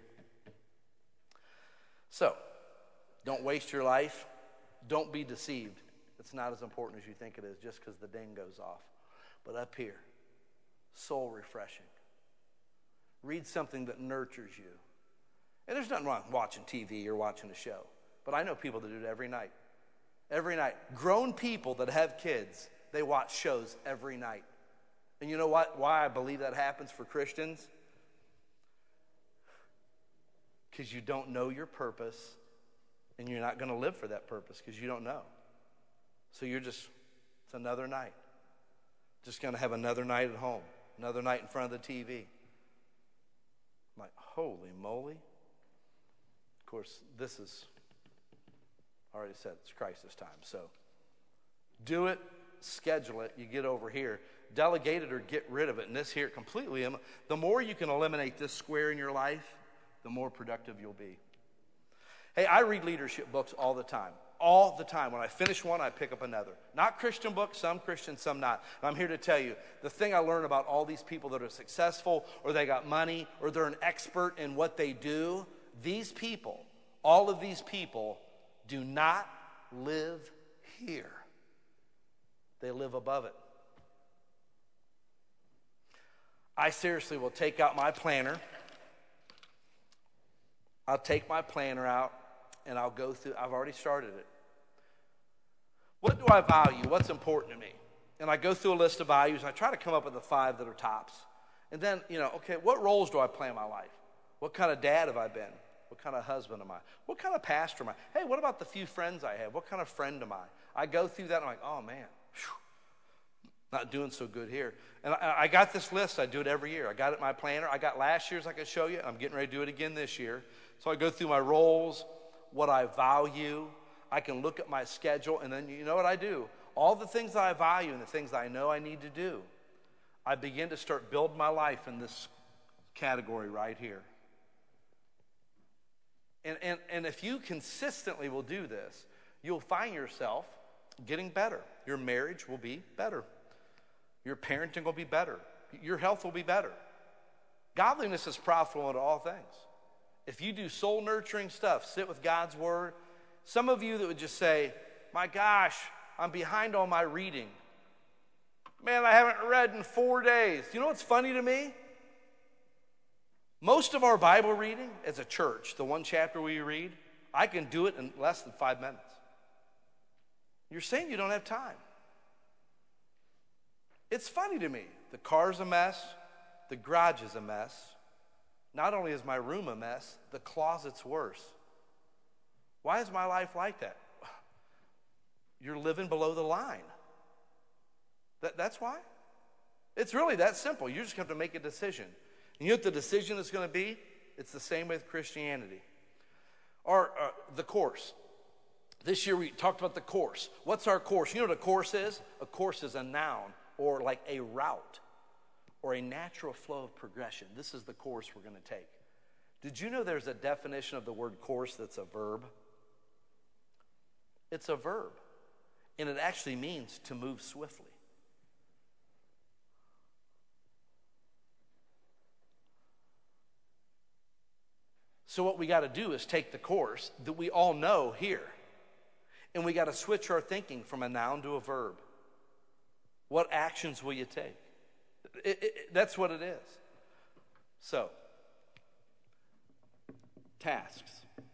So, don't waste your life. Don't be deceived. It's not as important as you think it is just because the ding goes off. But up here, soul refreshing. Read something that nurtures you. And there's nothing wrong with watching T V or watching a show. But I know people that do it every night. Every night. Grown people that have kids, they watch shows every night. And you know what? Why I believe that happens for Christians? Because you don't know your purpose, and you're not going to live for that purpose because you don't know. So you're just, it's another night. Just going to have another night at home, another night in front of the T V. I'm like, holy moly. Of course, this is, I already said, it's crisis time. So do it, schedule it, you get over here. Delegate it or get rid of it. And this here completely, the more you can eliminate this square in your life, the more productive you'll be. Hey, I read leadership books all the time. All the time. When I finish one, I pick up another. Not Christian books, some Christian, some not. And I'm here to tell you, the thing I learn about all these people that are successful, or they got money, or they're an expert in what they do, these people, all of these people, do not live here. They live above it. I seriously will take out my planner. I'll take my planner out, and I'll go through. I've already started it. What do I value? What's important to me? And I go through a list of values, and I try to come up with the five that are tops. And then, you know, okay, what roles do I play in my life? What kind of dad have I been? What kind of husband am I? What kind of pastor am I? Hey, what about the few friends I have? What kind of friend am I? I go through that, and I'm like, oh, man, whew, not doing so good here. And I, I got this list. I do it every year. I got it in my planner. I got last year's I can show you. I'm getting ready to do it again this year. So I go through my roles, what I value. I can look at my schedule, and then you know what I do? All the things that I value and the things that I know I need to do, I begin to start building my life in this category right here. And, and, and if you consistently will do this, you'll find yourself getting better. Your marriage will be better. Your parenting will be better. Your health will be better. Godliness is profitable in all things. If you do soul-nurturing stuff, sit with God's Word. Some of you that would just say, my gosh, I'm behind on my reading. Man, I haven't read in four days. You know what's funny to me? Most of our Bible reading as a church, the one chapter we read, I can do it in less than five minutes. You're saying you don't have time. It's funny to me. The car's a mess. The garage is a mess. Not only is my room a mess, the closet's worse. Why is my life like that? You're living below the line. That, that's why? It's really that simple. You just have to make a decision. And you know what the decision is going to be? It's the same with Christianity. Or uh, the course. This year we talked about the course. What's our course? You know what a course is? A course is a noun, or like a route, or a natural flow of progression. This is the course we're going to take. Did you know there's a definition of the word course that's a verb? It's a verb, and it actually means to move swiftly. So what we got to do is take the course that we all know here, and we got to switch our thinking from a noun to a verb. What actions will you take? It, it, that's what it is. So, tasks.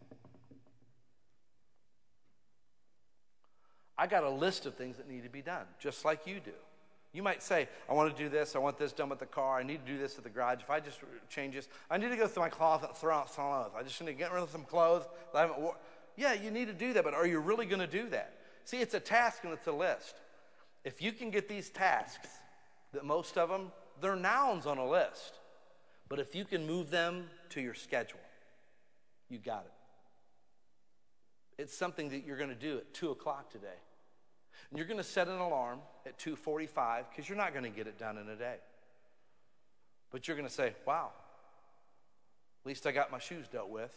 I got a list of things that need to be done, just like you do. You might say, I want to do this, I want this done with the car, I need to do this at the garage. If I just change this, I need to go through my closet and throw out some clothes. I just need to get rid of some clothes that I haven't worn. Yeah, you need to do that, but are you really going to do that? See, it's a task and it's a list. If you can get these tasks, that most of them, they're nouns on a list. But if you can move them to your schedule, you got it. It's something that you're going to do at two o'clock today. And you're going to set an alarm at two forty-five because you're not going to get it done in a day. But you're going to say, wow, at least I got my shoes dealt with.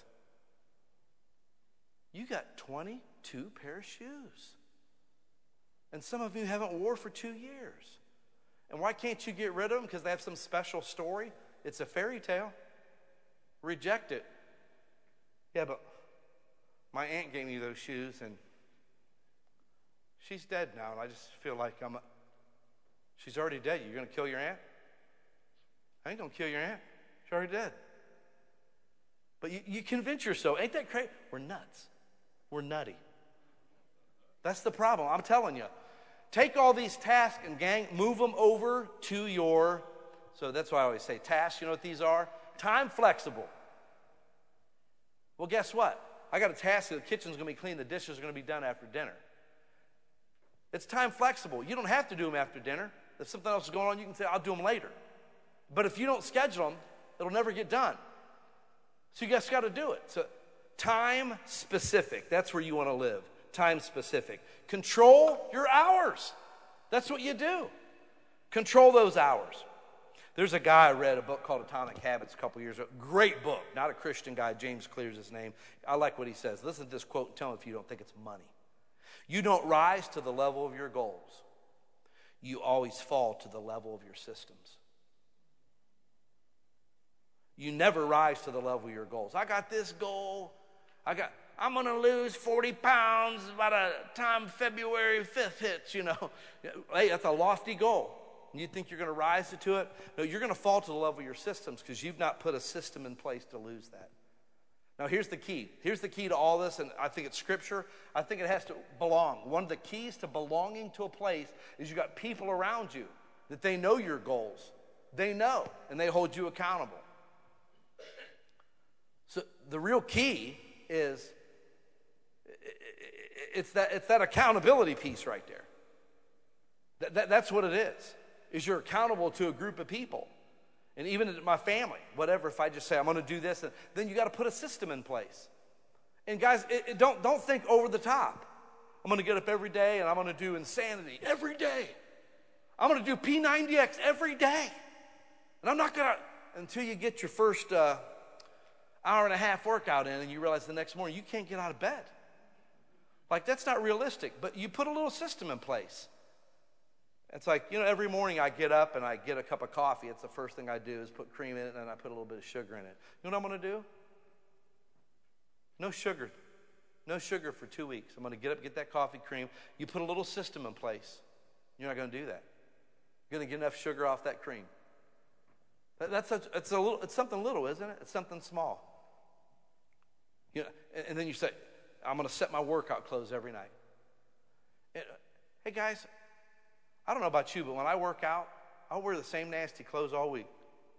You got twenty-two pair of shoes. And some of you haven't wore for two years. And why can't you get rid of them? Because they have some special story. It's a fairy tale. Reject it. Yeah, but my aunt gave me those shoes, and she's dead now, and I just feel like I'm a, she's already dead. You're going to kill your aunt? I ain't going to kill your aunt. She's already dead. But you, you convince yourself. Ain't that crazy? We're nuts. We're nutty. That's the problem. I'm telling you. Take all these tasks and gang, move them over to your, so that's why I always say tasks. You know what these are? Time flexible. Well, guess what? I got a task that the kitchen's going to be clean. The dishes are going to be done after dinner. It's time flexible. You don't have to do them after dinner. If something else is going on, you can say, I'll do them later. But if you don't schedule them, it'll never get done. So you guys got to do it. So time specific. That's where you want to live. Time specific. Control your hours. That's what you do. Control those hours. There's a guy I read a book called Atomic Habits a couple years ago. Great book. Not a Christian guy. James Clear's his name. I like what he says. Listen to this quote and tell him if you don't think it's money. You don't rise to the level of your goals. You always fall to the level of your systems. You never rise to the level of your goals. I got this goal. I got, I'm going to lose forty pounds by the time February fifth hits, you know. Hey, that's a lofty goal. You think you're going to rise to it? No, you're going to fall to the level of your systems because you've not put a system in place to lose that. Now, here's the key. Here's the key to all this, and I think it's Scripture. I think it has to belong. One of the keys to belonging to a place is you got people around you that they know your goals. They know, and they hold you accountable. So the real key is it's that, it's that accountability piece right there. That, that, that's what it is. Is you're accountable to a group of people. And even in my family, whatever, if I just say I'm going to do this, then you got to put a system in place. And guys, it, it don't, don't think over the top. I'm going to get up every day and I'm going to do insanity every day. I'm going to do P ninety X every day. And I'm not going to, until you get your first uh, hour and a half workout in and you realize the next morning you can't get out of bed. Like, that's not realistic. But you put a little system in place. It's like, you know, every morning I get up and I get a cup of coffee. It's the first thing I do is put cream in it and I put a little bit of sugar in it. You know what I'm going to do? No sugar. No sugar for two weeks. I'm going to get up, get that coffee cream. You put a little system in place. You're not going to do that. You're going to get enough sugar off that cream. That, that's a, it's, a little, it's something little, isn't it? It's something small. You know, and, and then you say, I'm going to set my workout clothes every night. And, hey, guys, I don't know about you, but when I work out, I'll wear the same nasty clothes all week.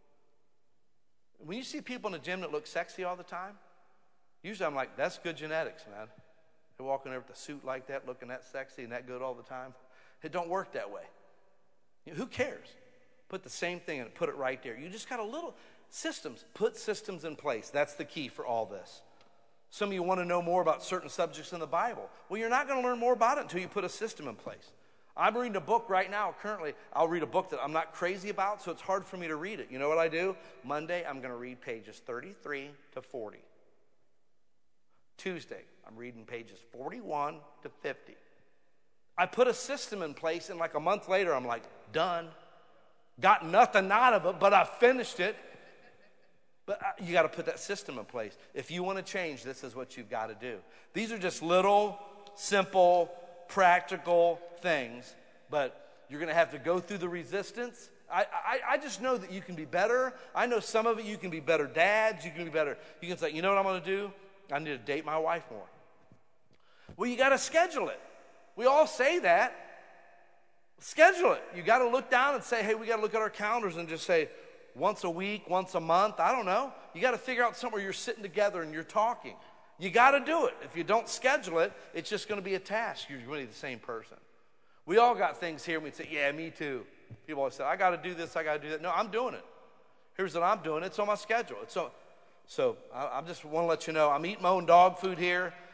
When you see people in the gym that look sexy all the time, usually I'm like, that's good genetics, man. They're walking there with a suit like that, looking that sexy and that good all the time. It don't work that way. You know, who cares? Put the same thing and put it right there. You just got a little systems. Put systems in place. That's the key for all this. Some of you want to know more about certain subjects in the Bible. Well, you're not going to learn more about it until you put a system in place. I'm reading a book right now. Currently, I'll read a book that I'm not crazy about, so it's hard for me to read it. You know what I do? Monday, I'm going to read pages thirty-three to forty. Tuesday, I'm reading pages forty-one to fifty. I put a system in place, and like a month later, I'm like, done. Got nothing out of it, but I finished it. But you got to put that system in place. If you want to change, this is what you've got to do. These are just little, simple, practical things, but you're going to have to go through the resistance. I, I, I just know that you can be better. I know some of it, you can be better dads. You can be better. You can say, you know what I'm going to do? I need to date my wife more. Well, you got to schedule it. We all say that. Schedule it. You got to look down and say, hey, we got to look at our calendars and just say, once a week, once a month, I don't know. You got to figure out somewhere you're sitting together and you're talking. You got to do it. If you don't schedule it, it's just going to be a task. You're really the same person. We all got things here and we'd say, yeah, me too. People always say, I got to do this, I got to do that. No, I'm doing it. Here's what I'm doing. It's on my schedule. It's on. So I, I just want to let you know, I'm eating my own dog food here.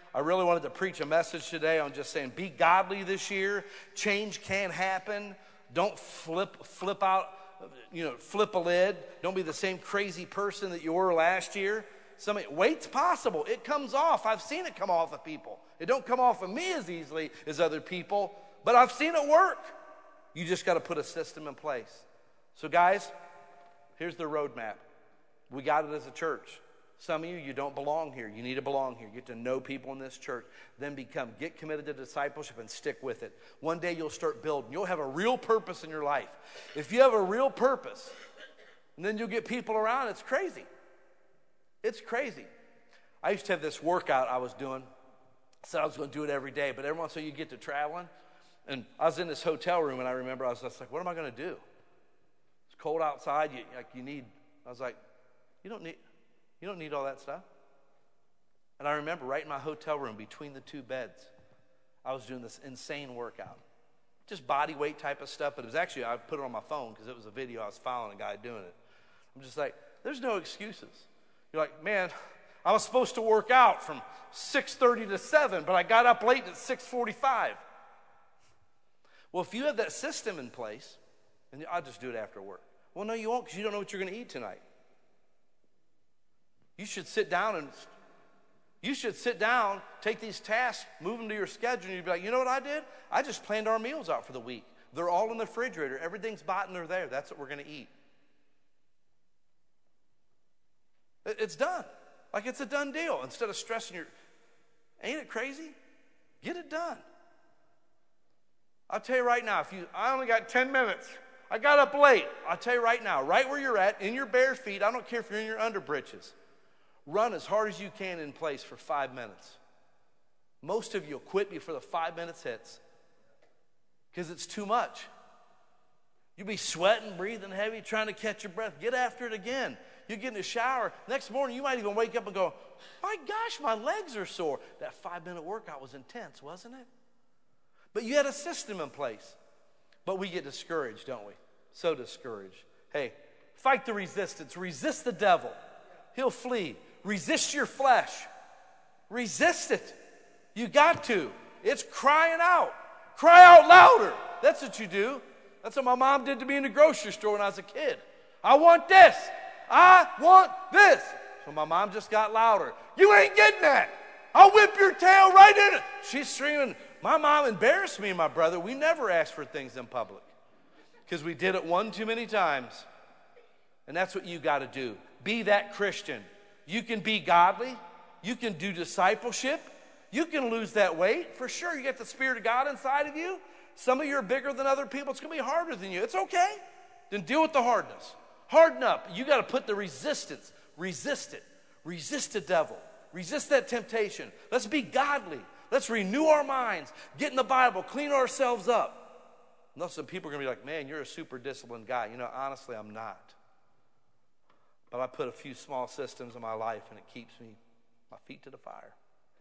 I really wanted to preach a message today on just saying, be godly this year. Change can happen. Don't flip flip out, you know, flip a lid. Don't be the same crazy person that you were last year. Somebody, weight's possible. It comes off. I've seen it come off of people. It don't come off of me as easily as other people, but I've seen it work. You just got to put a system in place. So guys, here's the roadmap. We got it as a church. Some of you, you don't belong here. You need to belong here. Get to know people in this church. Then become, get committed to discipleship and stick with it. One day you'll start building. You'll have a real purpose in your life. If you have a real purpose, and then you'll get people around, it's crazy. It's crazy. I used to have this workout I was doing. I said I was going to do it every day, but every once in a while you get to traveling. And I was in this hotel room, and I remember I was just like, what am I going to do? It's cold outside. You, like, you need, I was like, you don't need... You don't need all that stuff. And I remember right in my hotel room between the two beds, I was doing this insane workout. Just body weight type of stuff, but it was actually, I put it on my phone because it was a video I was following a guy doing it. I'm just like, there's no excuses. You're like, man, I was supposed to work out from six thirty to seven, but I got up late at six forty-five. Well, if you have that system in place, and I'll just do it after work. Well, no, you won't, because you don't know what you're going to eat tonight. You should sit down and you should sit down, take these tasks, move them to your schedule, and you'd be like, you know what I did? I just planned our meals out for the week. They're all in the refrigerator. Everything's bought and they're there. That's what we're going to eat. It's done. Like it's a done deal. Instead of stressing your, ain't it crazy? Get it done. I'll tell you right now, if you, I only got ten minutes. I got up late. I'll tell you right now, right where you're at, in your bare feet, I don't care if you're in your underbritches. Run as hard as you can in place for five minutes. Most of you will quit before the five minutes hits because it's too much. You'll be sweating, breathing heavy, trying to catch your breath. Get after it again. You get in the shower. Next morning, you might even wake up and go, my gosh, my legs are sore. That five-minute workout was intense, wasn't it? But you had a system in place. But we get discouraged, don't we? So discouraged. Hey, fight the resistance. Resist the devil. He'll flee. Resist your flesh. Resist it. You got to. It's crying out. Cry out louder. That's what you do. That's what my mom did to me in the grocery store when I was a kid. I want this. I want this. So my mom just got louder. You ain't getting that. I'll whip your tail right in it. She's screaming. My mom embarrassed me and my brother. We never asked for things in public because we did it one too many times. And that's what you got to do. Be that Christian. You can be godly. You can do discipleship. You can lose that weight. For sure, you get the Spirit of God inside of you. Some of you are bigger than other people. It's going to be harder than you. It's okay. Then deal with the hardness. Harden up. You got to put the resistance. Resist it. Resist the devil. Resist that temptation. Let's be godly. Let's renew our minds. Get in the Bible. Clean ourselves up. I know some people are going to be like, man, you're a super disciplined guy. You know, honestly, I'm not. But I put a few small systems in my life, and it keeps me, my feet to the fire.